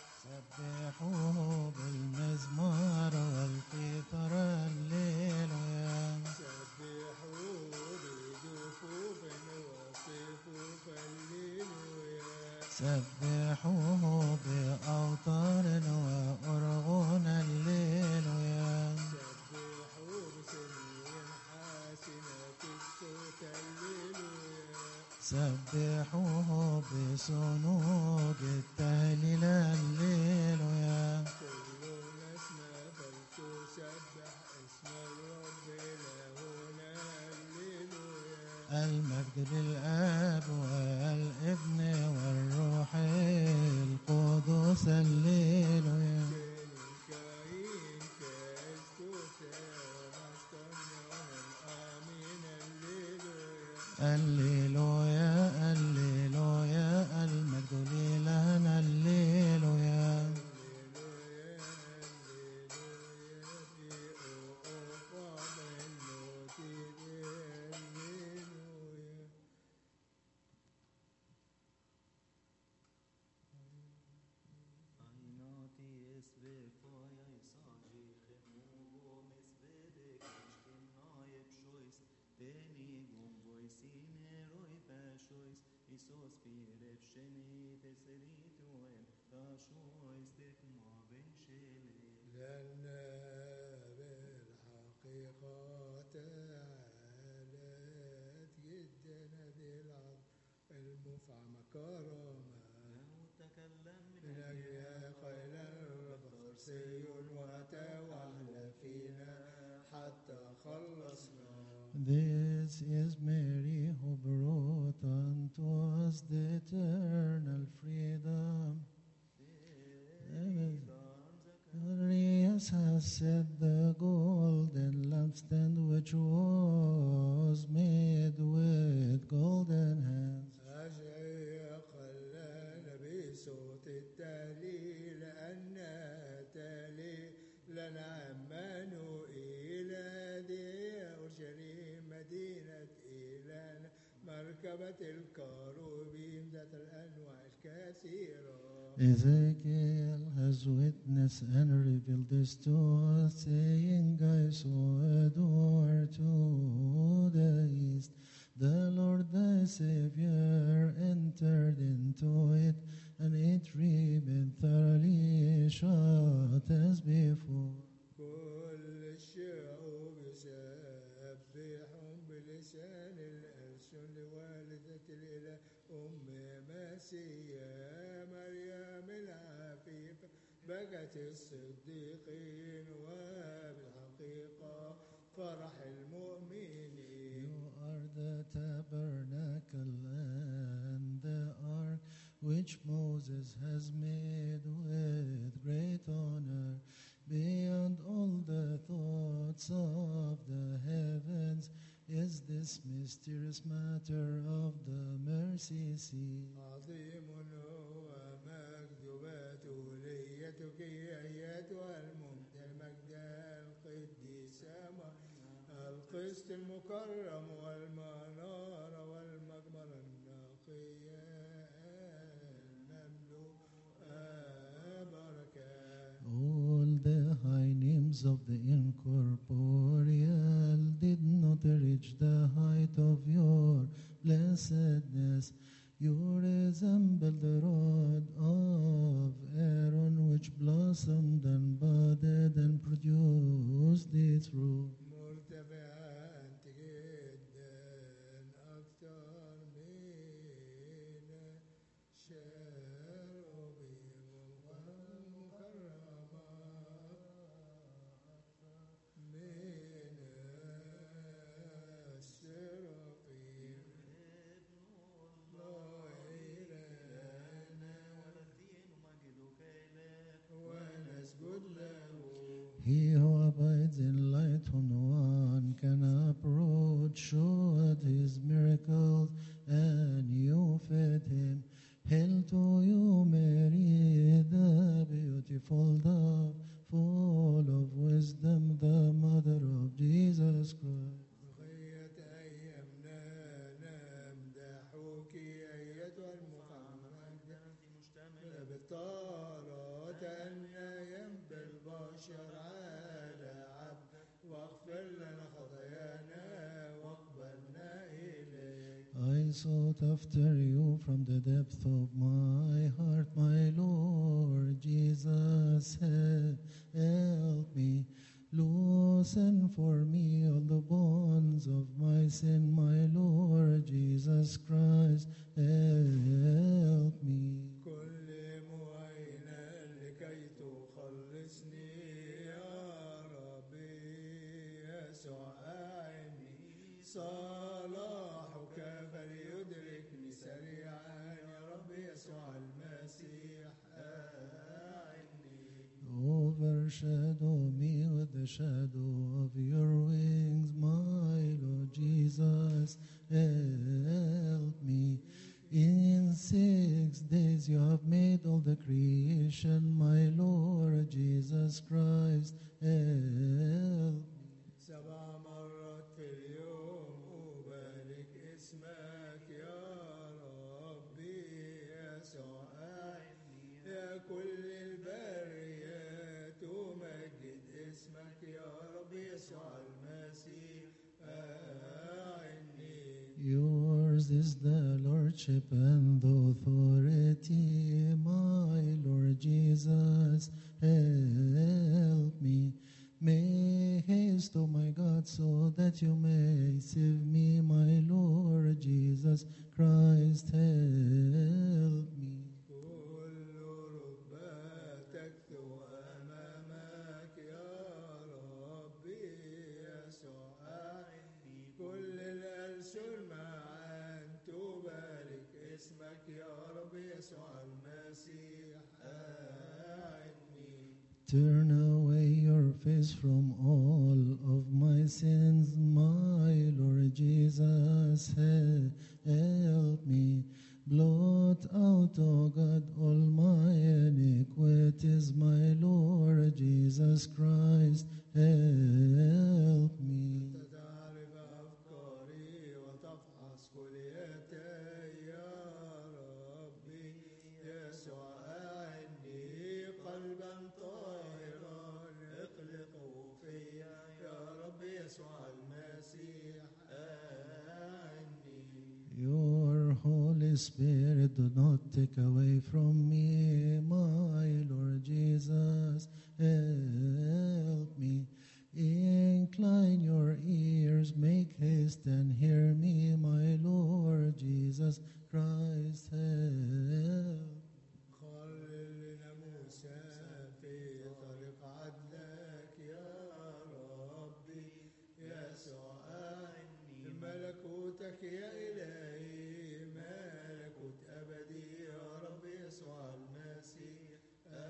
سبحوه بالمزمار والقيثار هللويا سبحوه بدفوف وصفوف هللويا سبحوه بأوتار وأرغون هللويا سبحوه بسنين حاسنة الصوت هللويا سبحوه بصنوج التهليل هللويا كل نسمة فلتسبح اسم الرب لهنا هللويا المجد للآب والابن والروح القدس هللويا كائن كاستوتا ومستنيون آمين هللويا هللويا هللويا المجد لإلهنا هللويا Tenigum voicine roi pashois, Isos pirepsheni teserituen, Tashois tekma benshele. لأن بالحقيقة تعالت جدا هذه المفعم كرامة لو تكلم من أجلها قائلا الرب سيون وأتى وعلى فينا حتى خلصنا. This is Mary who brought unto us the eternal freedom. Arias has set the golden lampstand which was made with golden hands. أشعيا قلنا بصوت التهليل أن تالي لنا عمانوئيل هذه أورشليم مدينة إيلان مركبة الكروبيم ذات الأنواع الكثيرة. Ezekiel has witnessed and revealed this to us, saying, I saw a door to the east. The Lord thy Savior entered into it, and it remained thoroughly shut as before. كل الشعوب يسبحون بلسان الألسن لوالدة الإله مسيا مريم العفيفة بكت الصديقين وبالحقيقة فرح المؤمنين. You are the tabernacle and the ark which Moses has made with great honor. Beyond all the thoughts of the heavens is this mysterious matter of the mercy seat. عظيم هو مجد بتوليتك أيتها الممتع المجد القديسة القسط المكرم والمنارة والمجمرة النقية المملوءة بركة. All the high names of the incorporeal did not reach the height of your blessedness. You resemble the rod of Aaron which blossomed and budded and produced its fruit. مرتفعة جدا أكثر من الشاروبيم والمكرمة من السرافيم. الله إلهنا ونسجد له. He who abides in light whom no one can approach showed his miracles and you fed him. Hail to you, Mary, the beautiful dove, full of wisdom, the mother of Jesus Christ. بقية أيامنا نمدحك أيتها المحمد بالطارات أن ينبى البشر على عبد واغفر لنا خطايانا واقبلنا إليك. I sought after you from the depth of my heart, my Lord Jesus, help me. Loosen for me all the bonds of my sin, my Lord Jesus Christ, help me. كل معينا لكي تخلصني يا ربي يسوع أعني. صلاحك فليدركني سريعا يا رب يسوع المسيح أعني. Overshadow me with the shadow of your wings, my Lord Jesus, help me. In 6 days you have made all the creation, my Lord Jesus Christ, help me. 7 مرات في اليوم أبارك اسمك يا ربي يسوع أعني. يا كل البريات تمجد اسمك يا رب يسوع المسيح أعني. is the lordship and the authority, my Lord Jesus, help me. Make haste, O my God, so that you may save me, my Lord Jesus Christ, help me. كل ركبة تكثو أمامك يا ربي يسوع أعني كل الألسن معا تبارك اسمك يا رب يسوع المسيح أعني. Turn away your face from all of my sins, my Lord Jesus, help me. Blot out, O God, all my iniquities, my Lord Jesus Christ, help me. تعرف أفكاري وتفحص كليتي يا ربي يسوع أعني قلبا طاهرا اخلقه فيا يا ربي يسوع المسيح أعني. Your Holy Spirit do not take away from me, my Lord Jesus, help me. Incline your ears, make haste and hear me, my Lord Jesus Christ, help. خلل لنا موسى في طريق عدلك يا ربي يسوع أعني ملكوتك يا إلهي ملكوت أبدي يا رب يسوع المسيح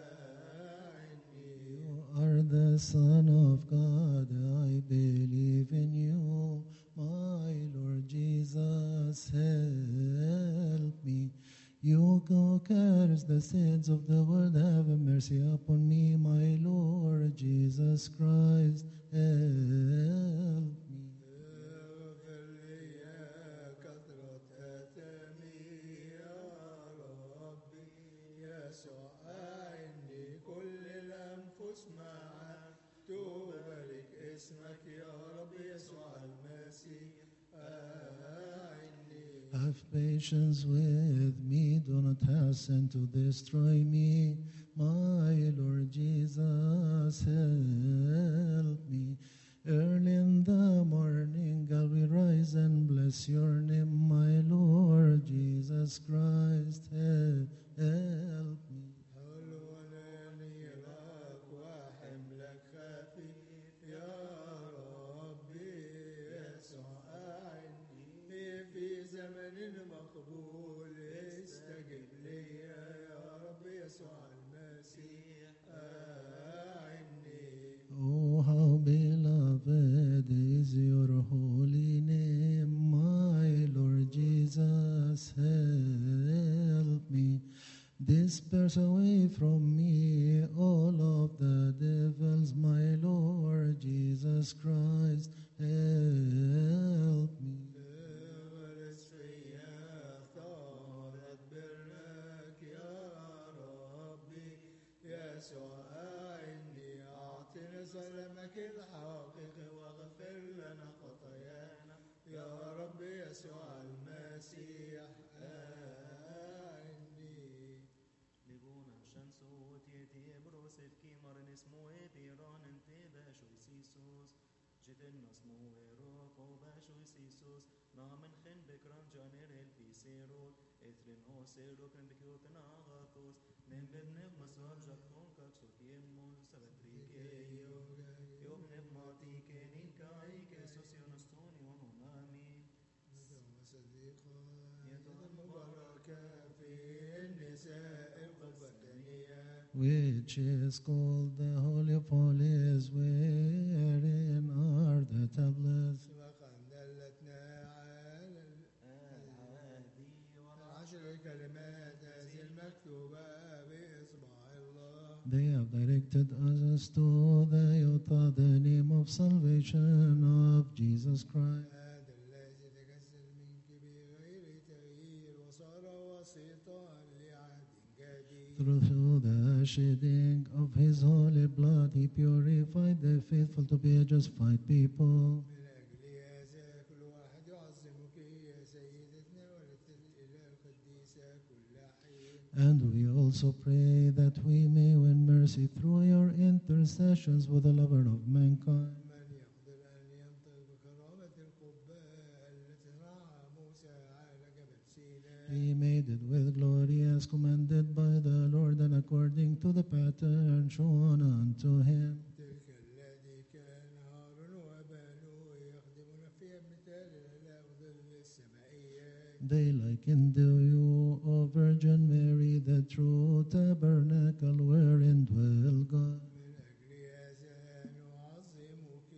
أعني. You are the Son of God, I believe in you, my Lord Jesus, help me. You who carries the sins of the world, have mercy upon me, my Lord Jesus Christ, help me. اغفر لي كثرة آثامي يا ربي يسوع أعني كل الأنفس معا تبارك اسمك يا رب يسوع المسيح أعني. Have patience with me, do not hasten to destroy me, my Lord Jesus, help me. Early in the morning I will rise and bless your name, my Lord Jesus Christ, help me. حلونا نيرك وحملك خفيف يا ربي يسوع أعني في زمن مقبول استجب لي يا رب يسوع المسيح أعني. Oh, how beloved is your holy name, my Lord Jesus, help me. Disperse away from me all of the devils, my Lord Jesus Christ, help me. اغرس فيا ثمرة برك يا ربي يسوع أعني أعطنا سلامك الحقيقي واغفر لنا خطايانا يا رب يسوع المسيح أعني. Libuna shanso tieti ebroset kimarin ismo epiran ente basho isisos jiten nasmo eroko basho isisos namen khen bekran janer el piserot etrin o serok en bekyot nagatos nem bednev masar jakton kaksot yemmon sabatrike yom nev mati kenin kai kesos yonaston yonunami صديقا المباركة في النساء القبطانية Which is called the Holy of Holies, wherein are the tablets. سبقا دلتنا على العادي العشر كلمات هذه المكتوبة بإصبع الله. They have directed us to the name of salvation of Jesus Christ. هذا الذي تجسد منك بغير تغيير وصار وسيطا لعهد جديد. Through the shedding of his holy blood, he purified the faithful to be a justified people. من أجل هذا كل واحد يعظمك يا سيدتنا ولدت الإله القديسة كل حين. And we also pray that we may win mercy through your intercessions with the lover of mankind. من يقدر أن ينطق بكرامة القبة التي رعى موسى على جبل سيناء. He made it with glory as commanded by the Lord and according to the pattern shown unto him. تلك الذي كان هارون وبنوه يخدمون فيها بمثال الإله ظل السمائيات. They likened you, O Virgin Mary, the true tabernacle wherein dwell God. من أجل هذا نعظمك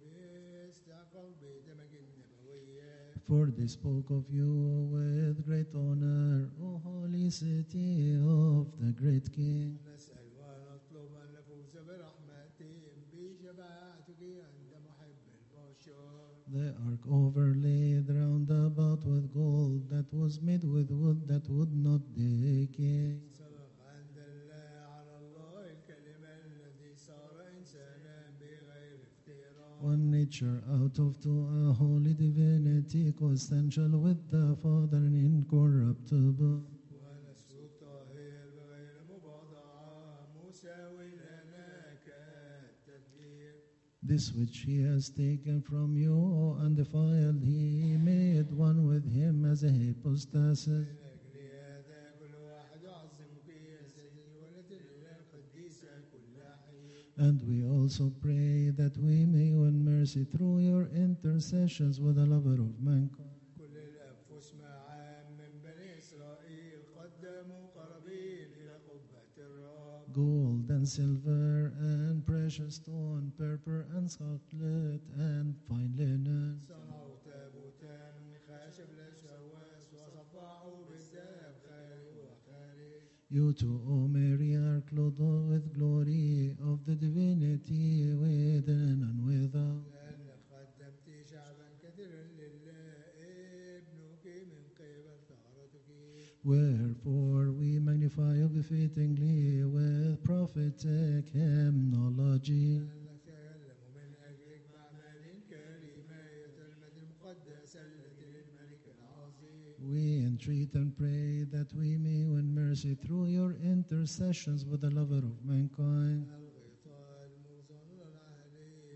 باستحقاق بدمك النبوية. For they spoke of you with great honor, O holy city of the great King. نسأل ونطلب أن نفوز برحمتهم بشفاعتك عند محب البشر. The ark overlaid round about with gold that was made with wood that would not decay. صدق عند الله على الله الكلمة الذي صار إنسانا بغير افتراء. One nature out of two, a holy divinity, consubstantial with the Father and incorruptible. ونسل الطاهر بغير مباضعة مساوي لنا كالتدبير. This which he has taken from you, O undefiled, he made one with him as a hypostasis. من أجل هذا كل واحد يعظمك يا سيدي ولد الإله القديسة كل حين. And we also pray that we may win mercy through your intercessions with the lover of mankind. كل الأنفس معا من بني إسرائيل قدموا قرابين إلى قبة الرب. Gold and silver and precious stone, purple and scarlet and fine linen. صنعوا تابوتا من خشب الأشواس وصفعوا بالذهب خارج وخارج. You too, O Mary, are clothed with glory of the divinity within and without. لأنك قدمت شعبا كثيرا لله ابنك من قبل ثغرتك. Wherefore we magnify you befittingly with prophetic hymnology. لأنك تكلم من أجلك بأعمال كريمة المد المقدسة التي للملك العظيم. We entreat and pray that we may win mercy through your intercessions with the lover of mankind. الغطاء المظلل عليه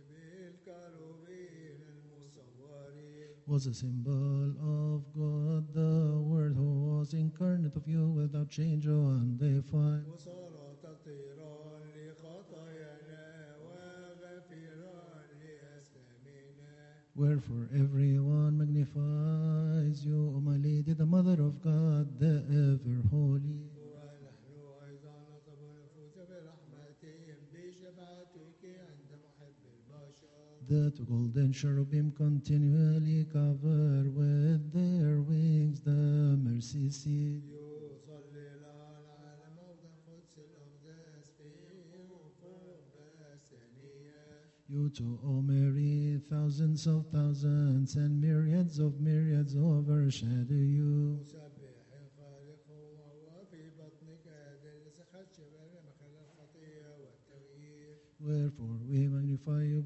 بالكروبين المصورين. Was a symbol of God, the Word who was incarnate of you without change or undefiled. وصار تطهيرا لخطايانا وغفيرا لأثامنا. Wherefore everyone magnifies you, O my Lady, the Mother of God, the ever holy. ونحن أيضا نطلب نفوز برحمتهم بشفاعتك عند محب البشر. The two golden cherubim continually cover with their wings the mercy seat. يصلي على موضع قدس الأقداس في قبة ثانية. You too, O Mary, thousands of thousands and myriads of myriads overshadow you. مسبح الخالق وهو في بطنك ذل سخط شباب مخل الخطية والتغيير. Wherefore we magnify you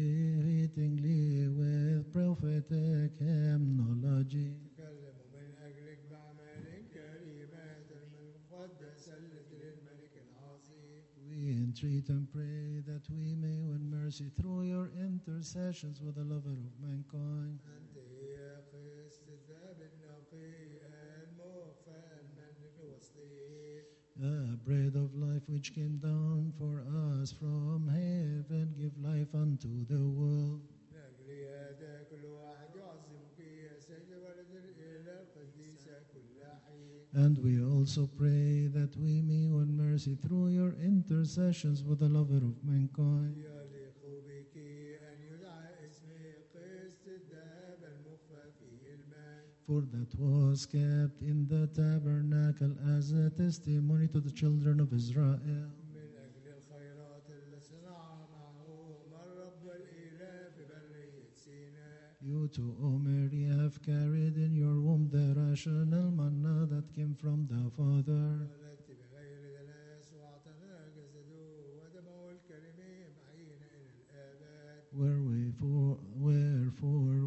befittingly with prophetic hymnology. تكلم من أجلك بأعمال كريمة المقدسة التي للملك العظيم. We entreat and pray that we may win mercy through your intercessions with the lover of mankind. أنت يا قسط الذهب النقي المخفى المن بوصله. The bread of life which came down for us from heaven, give life unto the world. من أجل هذا كل واحد يعظمك يا سيد ولد الإله القديسة كل حين. And we also pray that we may win mercy through your intercessions with the lover of mankind. يليق بك أن يدعى اسمك قسط الذهب المخفى في الماء. For that was kept in the tabernacle as a testimony to the children of Israel. من أجل الخيرات التي صنعها معهم الرب الإله في برية سيناء. You too, O Mary, have carried in your womb the rational manna that came from the Father. ولدت بغير دناس وأعطانا جسده ودمه الكريم حين إلى الآباد. Wherefore we magnify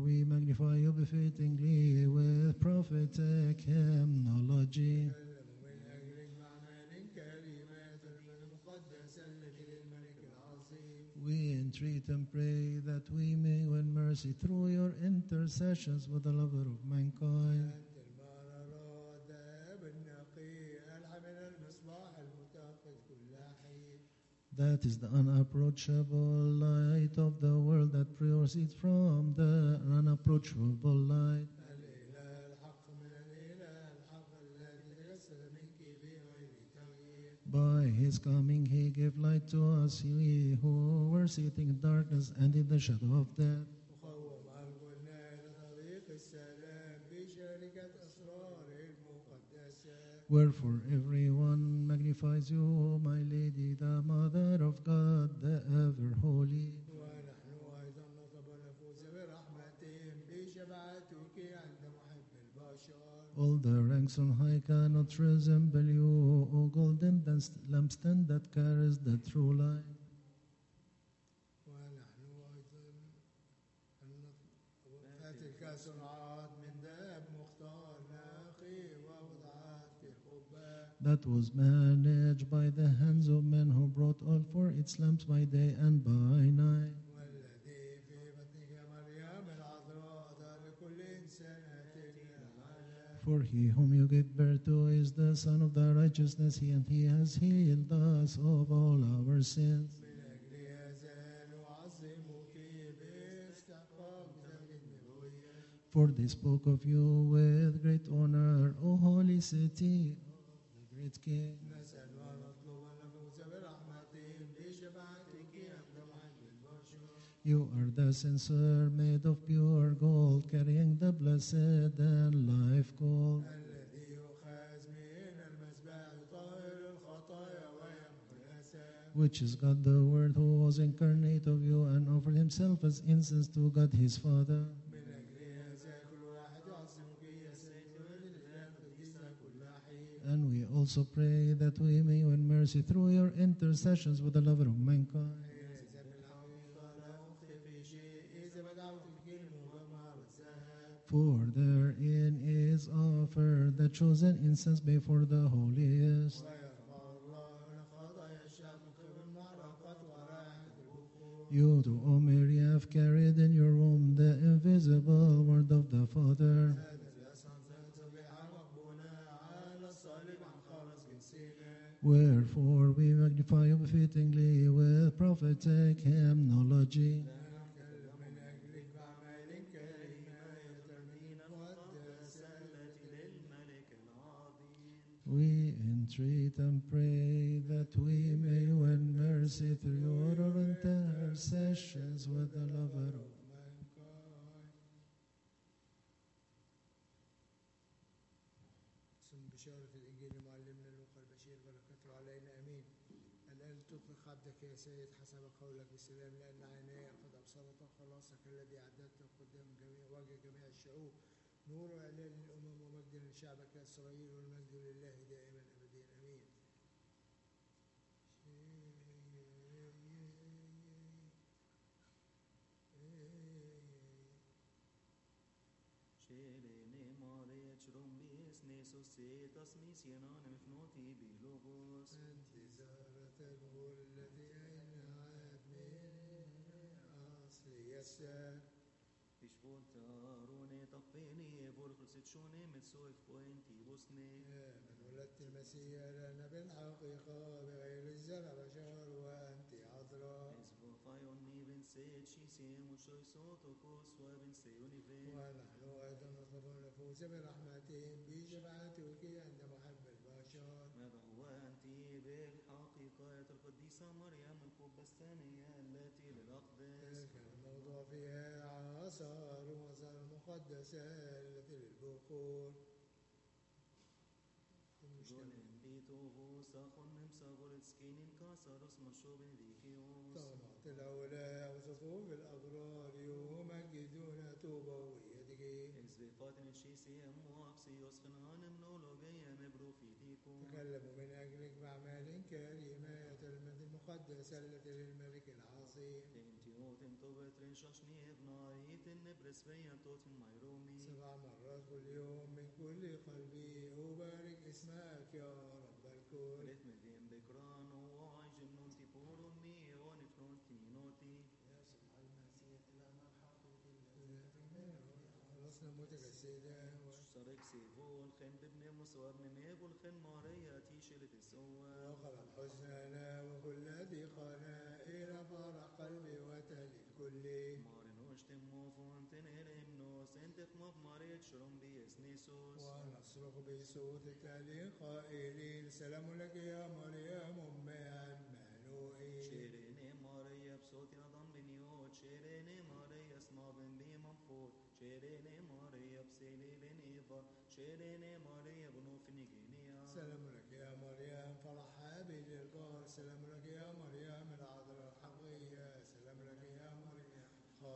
magnify you befittingly with prophetic hymnology. من أجل معنى كلمات المقدسة التي للملك العظيم. We entreat and pray that we may win mercy through your intercessions with the lover of mankind. أنت المرارات الذهب النقي الحمل المصباح المتوقد كل حين. That is the unapproachable light of the world that proceeds from the unapproachable light. الإله الحق من الإله الحق الذي تجسد منك بغير تغيير. By his coming he gave light to us, we who were sitting in darkness and in the shadow of death. وقوم أرجلنا إلى طريق السلام بشركة أسرار المقدسة. Wherefore everyone magnifies you, my Lady, the Mother of God, the ever holy. ونحن أيضا نطلب نفوز برحمة بشفاعتك عند محب البشر. All the ranks on high cannot resemble you, O golden lampstand that carries the true light. ونحن أيضا وفات الكاس رعاد من ذهب مختار نقي ووضعت في القبة. That was managed by the hands of men who brought all for its lamps by day and by night. والذي في بطنك مريم العذراء دار لكل إنسان العالم. For he whom you gave birth to is the Son of the righteousness, and he has healed us of all our sins. من أجل هذا نعظمك باستحقاق زوج النبوية. For they spoke of you with great honor, O holy city of the great King. نسأل ونطلب النفوس برحمة بشفاعتك عند محب البشر. You are the censer made of pure gold, carrying the blessed and life gold, الذي يؤخذ من المسبح يطهر الخطايا ويمحو الأثام. which is God the Word who was incarnate of you and offered himself as incense to God his Father. من أجل هذا كل واحد يعظمك يا سيد وللإله قديسة كل حين. And we also pray that we may win mercy through your intercessions with the lover of mankind. إذا بالحقيقة لا أخطئ في شيء إذا بدعوتك المغمر الذهب. For therein is offered the chosen incense before the holiest. ويرفع الله من خطايا الشعب من قبل المحرقات ورائحة البخور. You, too, O Mary, have carried in your womb the invisible word of the Father. هذا الأسعد تصبح مقبولا على الصليب عن خالص جنسنا. Wherefore we magnify you befittingly with prophetic hymnology. نتكلم من أجلك بأعمال كريمة يترمين المقدسة التي للملك العظيم. We entreat and pray that we may win mercy through your intercessions with the lover of mankind. ثم بشارة الإنجيل معلمنا لوقا البشير بركاته علينا أمين. الآن تطلق عبدك يا سيد حسب قولك بالسلام لأن عيناي قد أبصرت خلاصك الذي أعددته قدام وجه جميع الشعوب نور إعلان للأمم ومجد لشعبك إسرائيل والمجد لله دائما أبدين أمين. Shelene mare chrum bis nesos se tasmis yenan mifnoti bilogos. انتظارة الغول التي أين عاد من أصل يسار. Ishvol tarone tappeni volkul sitshone metsoif poenti bosne. من ولدت المسيح لنا بالحقيقة بغير الزرع بشر وأنت عذراء. Esvo faionni ben se chisi mushoi sotokos wa ben se unive. ونحن أيضا نطلب النفوس برحمتهم بشفاعتك عند محب البشر. ماذا هو أنت بالحقيقة القديسة مريم القبة الثانية التي للأقداس. كان الموضوع فيها عصار وزر المقدسة التي للبخور. Jonen bitohu sachon nemsagol skinin kasaros mashobin dikios. طغمة الأولى وصفوف الأبرار يمجدون توبة ويدك. Esvet فاتن الشيسي أمواكسيوس خنان منولوجيا مبروفيتيكو تكلموا من أجلك بأعمال كريمة المد المقدسة التي للملك العظيم. تنتيوت انتوبت رنشاشني ابنايت النبرس فيا توت مايرومي 7 مرات كل يوم من كل قلبي أبارك اسمك يا رب الكل. رتم ديم بكران وواي جنون تيبور أمي ونفنون تينوتي يسوع المسيح لما الحقيقي خلصنا متجسدا شرك سيفول خن بابن مصور نميبول خن ماريا تيشلت السوا وخلق حزننا وكل ضيقنا إلى فرح قلبي وتل الكل. مارنوش تمو فونتن الامنوس انت خمب ماريت شرم بيس نيسوس ونصرخ بصوت التالي قائلين سلام لك يا مريم أم عمانوئيل. شيريني ماريا بصوت نظام بنيوت شيريني ماريا اسما بن بي منفوت شيريني ماريا بسيلي لنيفا شيريني ماريا بنوف نيجينيا سلام لك يا مريم فرحها بالإرقار. سلام لك يا مريم العذراء الحقية. سلام لك يا مريم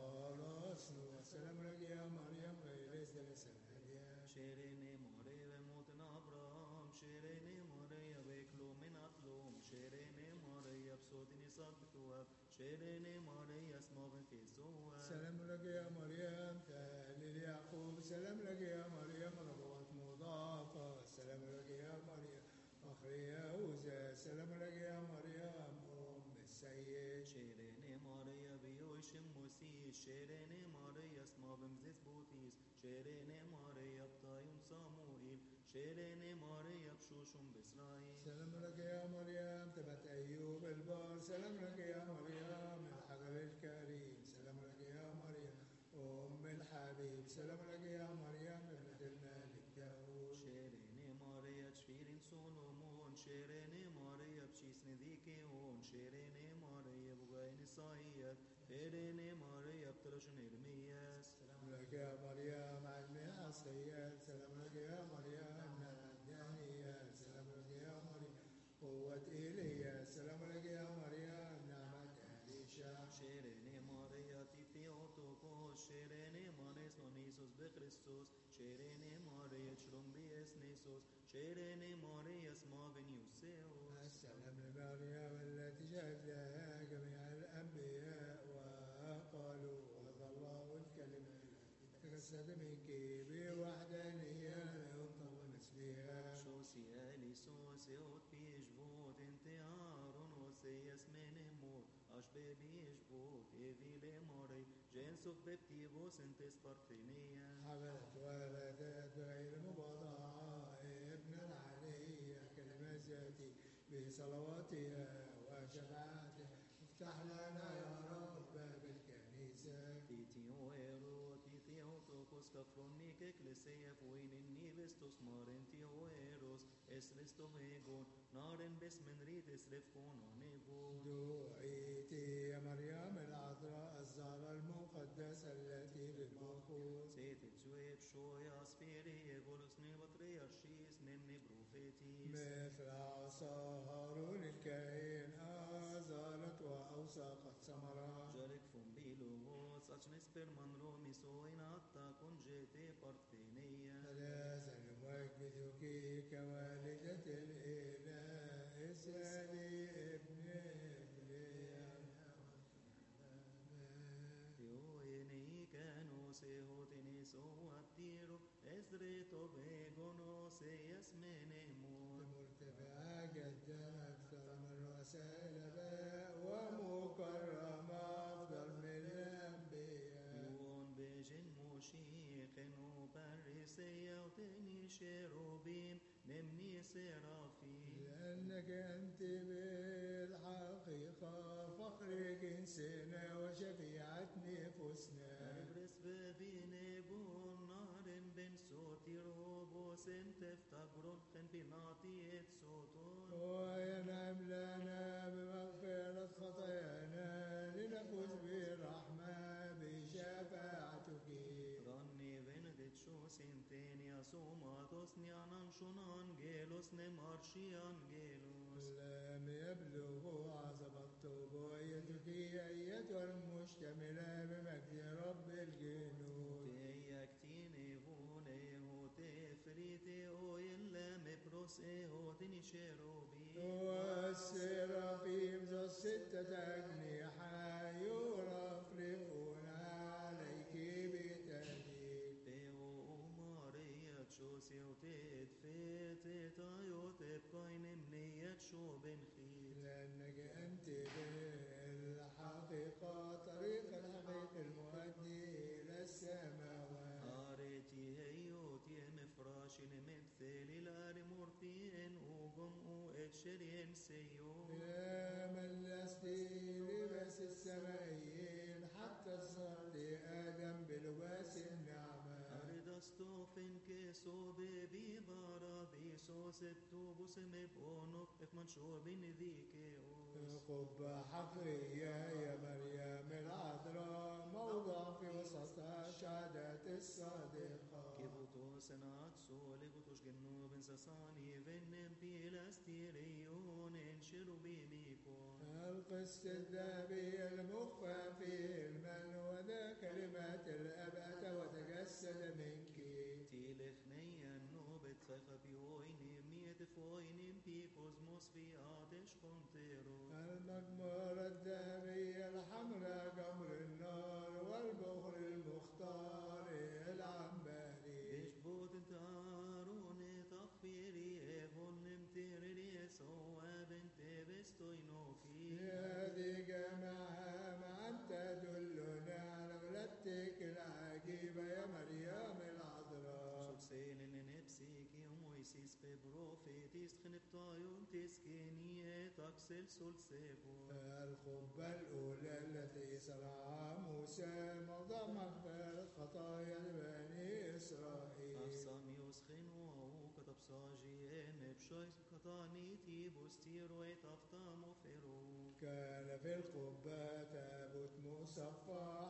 خلاصنا. سلام لك يا مريم غير سلسل الهدية. شيريني ماريا موتنا ابراهام شيريني ماريا بيكلو من اطلوم شيريني ماريا بصوت نصاب بتواب شيريني ماريا اسما بن في سوا سلام لك يا مريم تهلل يعقوب. سلام لك يا مريم ربوات مضافة. سلام لك يا مريم فخر يهوذا. سلام لك يا مريم أم السيد. شيريني ماريا بيوش موسيس شيريني ماريا اسما بمزيز بوتيس شيريني ماريا بطايون صاموئيل شيريني ماريا بشوشم بإسرائيل سلام لك يا مريم تبت أيوب البار. سلام لك يا مريم الحجر الكريم. سلام لك يا مريم أم الحبيب. سلام لك يا مريم ابنة الملك داود. شيريني ماريا تشفيرين سولومون شيريني ماريا بشيس نذيكيون شيريني ماريا بغاين صايات شيريني ماريا بترجن إرمياس سلام لك يا مريم علمي السيد. سلام لك يا مريم نعمة دانية. سلام لك يا مريم قوة إيليا. سلام لك يا مريم نعمة أليشا. شيريني ماريا تيثيوتوكوس شيريني ماريس نونيسوس بخريستوس شيريني ماريا تشرم بيس نيسوس شيريني ماريا اسما بنيوسيوس السلام لمريم التي شهد لها جميع الأنبياء وقالوا هذا الله الكلمة التي تجسد منك بوحدانية لا ينطق مثلها. شوسيالي سوسيوت بيجبوت انت عارون وسيس من موت اشبه بيجبوت ايفي لماري جنسوف ببتيبوس انت سبارتينيا حملت ولدت بغير مباضعة ابن العلي كلمة ذاتي بصلواتها وشفاعتها. افتح لنا يا رب باب الكنيسة. تيتيو ايرو تيتيو توكوس كفرونيك اكليسيا وين النيبستوس مارنتيو ايروس اسرستو هيجون نارن بس من ريد اسرف كونو نيبو دعيتي يا مريم العذراء الزهرة المقدسة التي بالموقوت. سيتي تسويب شويا سفيري بولس نيبطريارشيس نمني بروفيتيس مثل عصا هارون الكاهن أزالت وأوسقت ثمرة. جارك فون بيلوغوس أجنس برمان رومي سوين عطا كون جيتي بارتينيا فلازم نمجدك كوالدة الإله اسألي ابن يويني كانوا سيهوتني سواتيرو اسريتو بيغونو سيسمني مون مرتفعة جدا أكثر من رؤساء الآباء ومكرمة أفضل من الأنبياء. يون بيجن موشيخ وباريسيا وتني شيروبيم نمني سرافيم لأنك أنت بالحقيقة فخر جنسنا وشفيعة نفوسنا. أبرس ببيني بون نار بن صوتي روبوس انت افتقرون خن بنعطية صوتون وينعم لنا بمغفرة خطايانا لنفوز بالرحمة بشفاعتك. راني بندت شو سنتين يا سوماتوس نيانان شون أنجيلوس نمارشي أنجيلوس لم يبلغ عظمة بويتك أيتها المشتملة بمجد رب الجنود. تيكتيني بون teo illem proseo tinisherobi. والسرافيم ذو الستة أجنحة يرفرفون عليك بتهليل. Teo Maria tshosio tet fetet ayot epkain emniyat sho benchit. لأنك أنت بالحقيقة طريق الحقيقة المؤدي إلى السماوات. Areti heyot yem frashin memthel ilar mortien ugom u etcherien seyo. يا من لست لباس السمائيين حتى صرت آدم بلباس النعمة. Aridastofen keso bebi baradiso septubus mebonok efman shobin dikeos. قبة حقية يا مريم العذراء موضع في وسطها الشهادات الصادقة. Kibutos enat solibutos genoben sasani venem pilastirion en cherubimikon. القسط الذهبي المخفى فيه المن وذا كلمات الأب أتى وتجسد منك. Tilechneien nobet psychapioinim mietifoinim picosmos fiatesh conteros. المجمرة الذهبية الحمراء جمر النار والبخر المختار العنبري. Ishbot tarone takfiri evonim tiriri soaben tebestoinoki. هذه جماعة معا تدلنا على ولادتك العجيبة يا مريم العذراء. Sukselen en epsiki omoisis pe profetis chneptaion tiskeniet axel sol sevo. الخبة الأولى التي صنعها موسى موضع مغفرة خطايا بني إسرائيل. Afsamios chenu katab sajien epshois katani tibustiro et aftamo fero. كان في القبة تابوت مصفح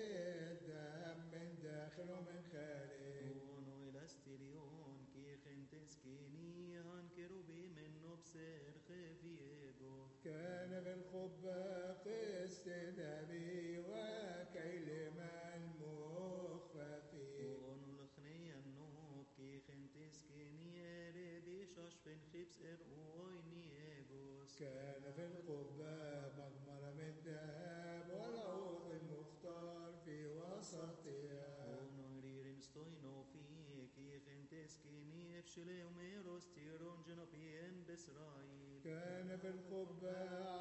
بالدم من داخل ومن خارج. Ono elastirion ki chenteskeni han kerubi men obser cheviego. كان في القبة قسط ذهبي وكيلما المخفي. Ono lechnean nob ki chenteskeni ere bishashfen chips oini egos. كان في القبة مغمرة من ذهب والعود المختار في وسطها. Ono ririn stoino fi ki chenteskeni efshile umeros tiron genopien besrail. كان في القبة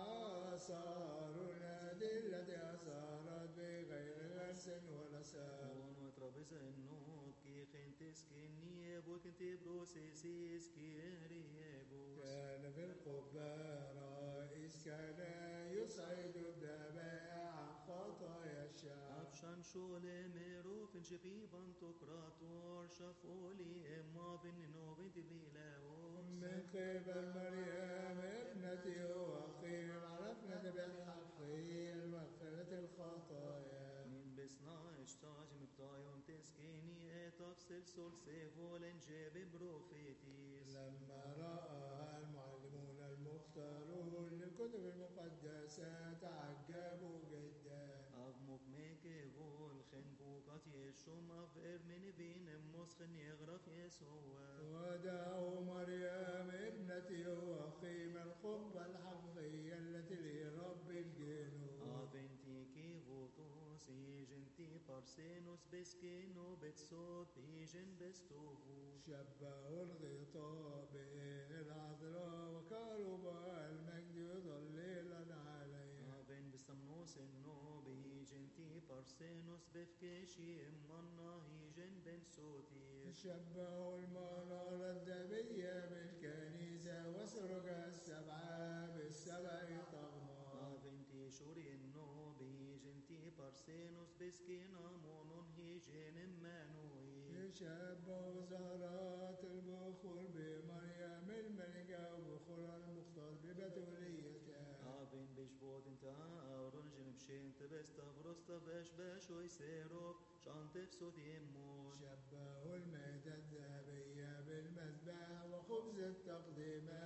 آثار النادي التي أثارت بغير غرس ولا سام. Ono trabezeno ki chenteskeni ebokente brosesis ki eriegos. كان في القبة رئيس كان يصعد الذبائح عن خطايا الشعب. Afshan shole merofen shepiban tokrator shafoli emma beninoven tibilaos. من قبل مريم ابنتي وأخي عرفنا بالحقية المغفرة الخطايا. Min besna ishtaj miptayon teskeni et afsel sol sevolen jebe profetis. لما رأى المعلمون المختارون للكتب المقدسة تعجبوا جدا. Av mukmeke vol chen bukat yeshum av ermin bin moschen yegraf Yesua. ودعوا مريم ابنتي وأخي من القبة الحقيقية التي لرب الجنود. Aventi ki votos igenti parsenos beskeno betsot igen bestovus. شبهوا الغطاء بالعذراء وكرباء المجد يضللا عليها. Aven bestamnos enno beigenti parsenos befkeshi emmanna igen ben sotir. شبهوا المنارة الذهبية بالكنيسة وسرجها السبعة بالسبع طغمات. Aventi shuri enno beigenti parsenos beskena monon higen emmanuel. يشبه زهرات البخور بمريم الملكة وبخورها المختار ببتوليتها. Aven bishbot inta aron jen bshent bestavros tavesh beshoy serov shantef sot yemmon. شبهوا المائدة الذهبية بالمذبح وخبز التقدمة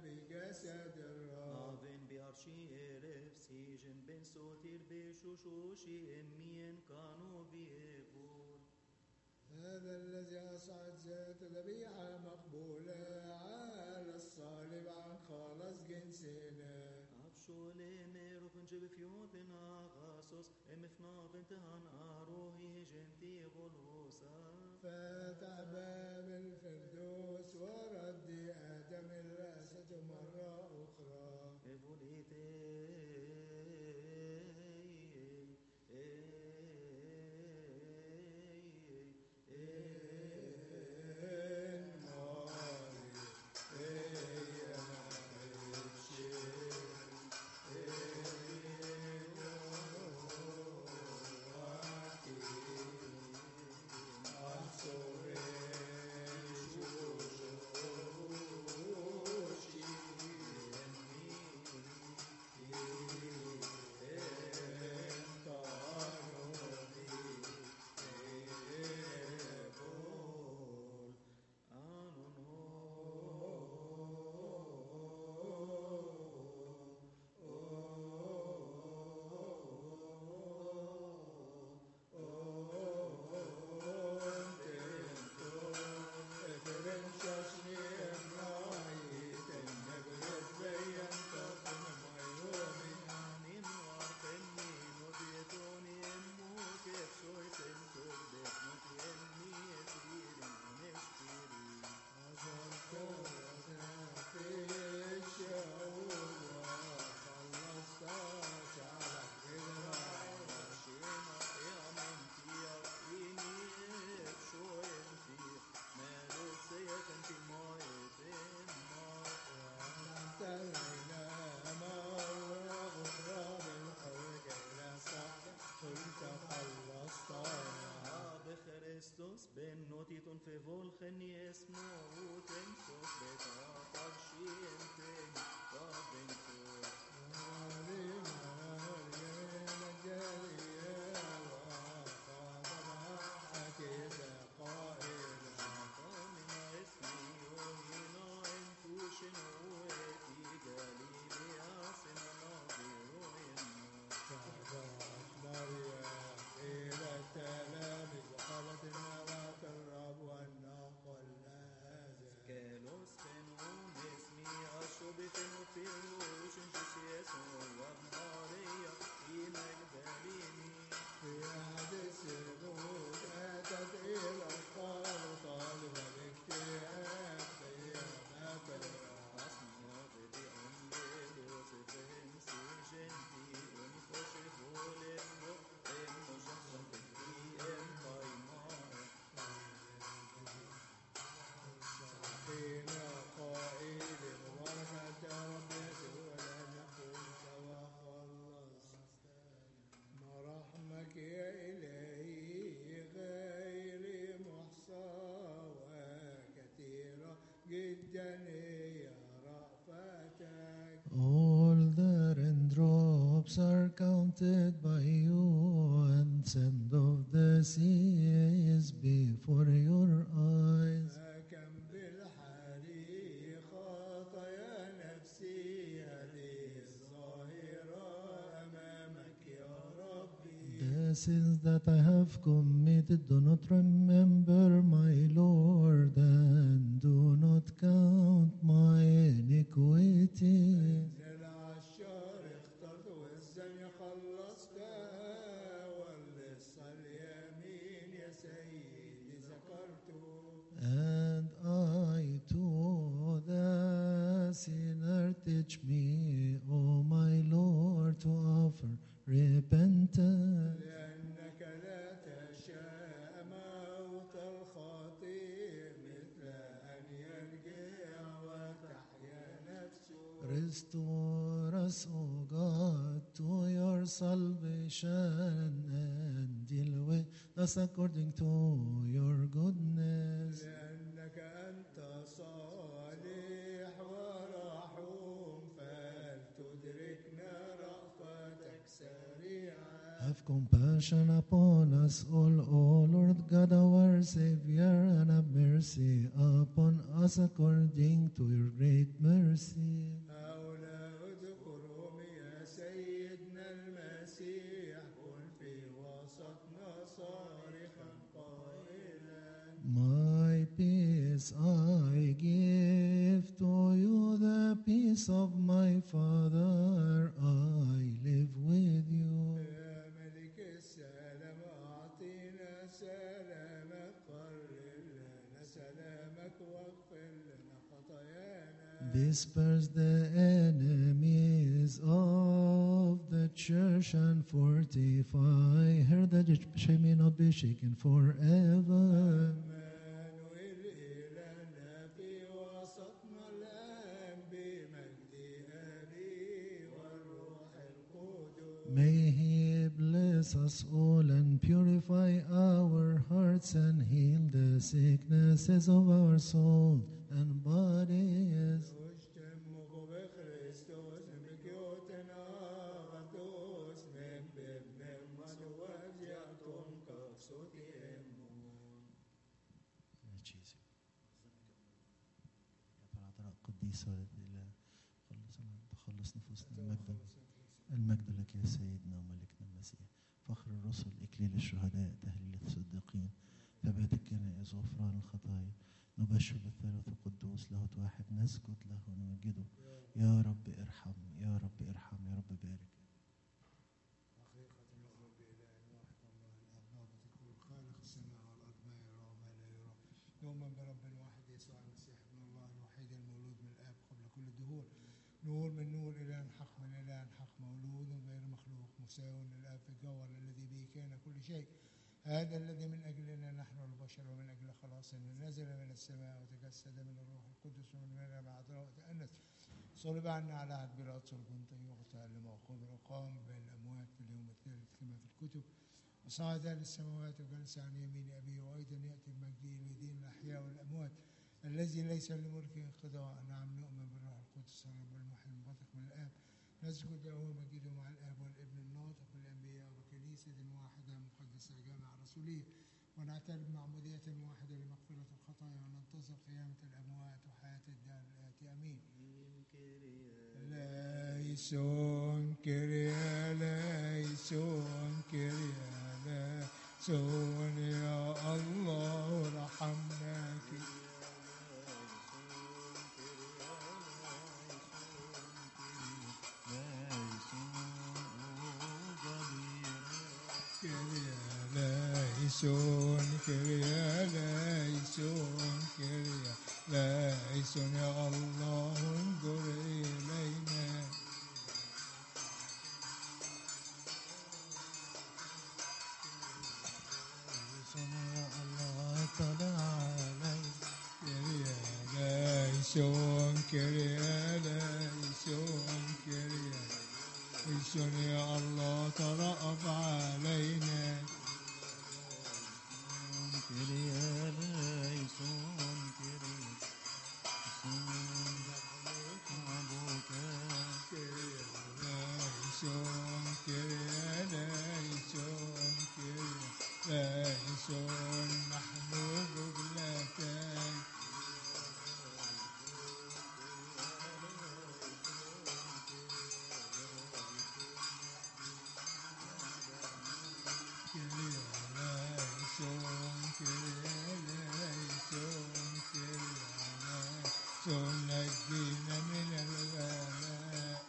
بجسد الرب. Aven biarshi erev sijen ben sotir beshushushi emmien kano vievor. هذا الذي أصعد ذات ذبيحة مقبولة على الصليب عن خلاص جنسنا. Absoleme ropunge befiotina gasos emifna bintahan arohi genti golosa. فتح باب الفردوس ورد آدم الرأسة مرة أخرى. Christus ben notiton fe volgen esmo utensos beta parscienten vaventur. All the raindrops are counted by you, and sand of the sea is before your eyes. The sins that I have committed, do not remember, my Lord, and do not count my iniquity. And I to the sinner teach me, O my Lord, to offer repentance. Restore us, O God, to your salvation, and deal with us according to your goodness. Have compassion upon us all, O Lord God our Savior, and have mercy upon us according to your great mercy. My peace peace of my Father, I live with you. يا ملك السلام أعطينا سلامك، قرر لنا سلامك واغفر لنا خطايانا. Disperse the enemies of the church and fortify her that she may not be shaken forever. عمانوئيل إلهنا في وسطنا الآن بمجد أبي والروح القدس. May He bless us all and purify our hearts and heal the sicknesses of our soul and bodies. اشتموا بخريستوس بكيوتنا غدوس من بابن مدوجيكم كفسوت يمون. قديس ولد الإله تخلص نفوسنا. المجد لك يا سيدنا وملكنا المسيح، فخر الرسل، إكليل الشهداء، تهليل الصديقين، ثبات الكنائس، غفران الخطايا. نبشر بالثالوث القدوس لاهوت واحد، نسجد له ونمجده. يا رب ارحم، يا رب ارحم، يا رب بارك. حقيقة نؤمن بإله واحد الله الآب ضابط الكل، خالق السماء والأرض، ما يرى وما لا يرى. نؤمن برب واحد يسوع المسيح ابن الله الوحيد المولود من الآب قبل كل الدهور، نور من نور، إله حق من إله حق، مولود غير مخلوق، مساو للآب في الجوهر، الذي به كان كل شيء. هذا الذي من أجلنا نحن البشر ومن أجل خلاصنا نزل من السماء وتجسد من الروح القدس ومن مريم العذراء وتأنس، صلب عنا على عهد بيلاطس البنطي، وتألم وقبر وقام بين الأموات في اليوم الثالث كما في الكتب، وصعد للسماوات وجلس عن يمين أبيه، وأيضا يأتي بمجده ليدين الأحياء والأموات، الذي ليس لملكه انقضاء. نعم نؤمن بالروح القدس الرب المحيي المنبثق من الآب، نسجد له ومجده مع الآب والابن الناطق بالأنبياء، وكنيسة واحدة مقدسة جامعة رسولية، ونعترف معمودية واحدة لمغفرة الخطايا، وننتظر قيامة الأموات وحياة الدار الآتي. آمين. ليسون كريا ليسون كريا ليسون، يا الله رحمناك. ليسون كريا ليسون كريا ليسون، يا الله انظر إلينا. ليسون يا الله اطلع علينا. كريا ليسون كريا ليسون كريا ليسون، يا الله ترأف علينا. ليسون محبوب بلاتك. نجينا من الغلاء.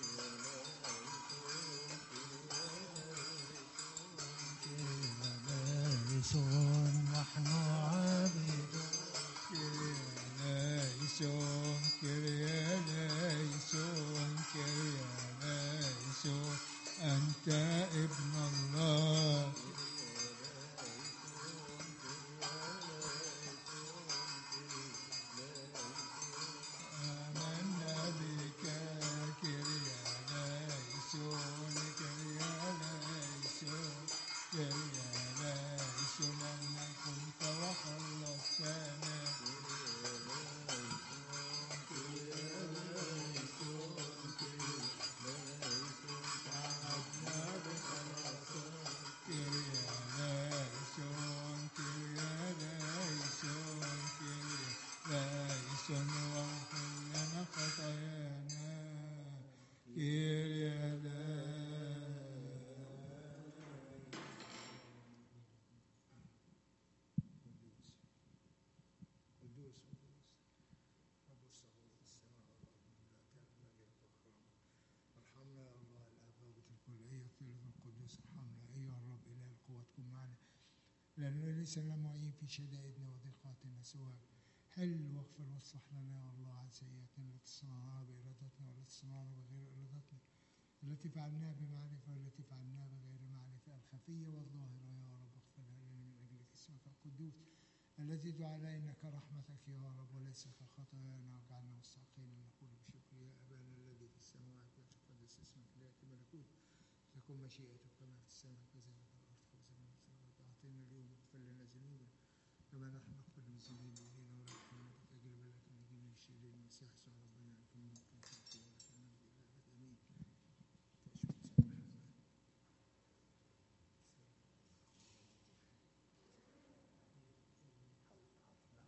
ليسون نحن عبيدك. ليسون كريا ليسون كريا ليسون، أنت ابن الله. تكون معنا، لأنه ليس لنا معين في شدائدنا وضيقاتنا سواك. حل واغفر واصلح لنا يا الله عن سيئاتنا التي صنعناها بإرادتنا والتي صنعناها بغير إرادتنا، التي فعلناها بمعرفة والتي فعلناها بغير معرفة، الخفية والظاهرة يا رب اغفرها لنا من أجل اسمك القدوس الذي دعا إنك رحمتك يا رب وليس كخطايانا، واجعلنا مستحقين أن نقول بشكر يا أبانا الذي في السماوات يتقدس اسمك ليأتي ملكوتك تكن مشيئتك كما في السماء كذلك على الأرض. خبزنا الذي أعطينا اليوم واغفر لنا ذنوبنا كما نحن نغفر للمذنبين إلينا ولا تدخلنا في تجربة لكن نجينا من الشرير المسيح يسوع ربنا.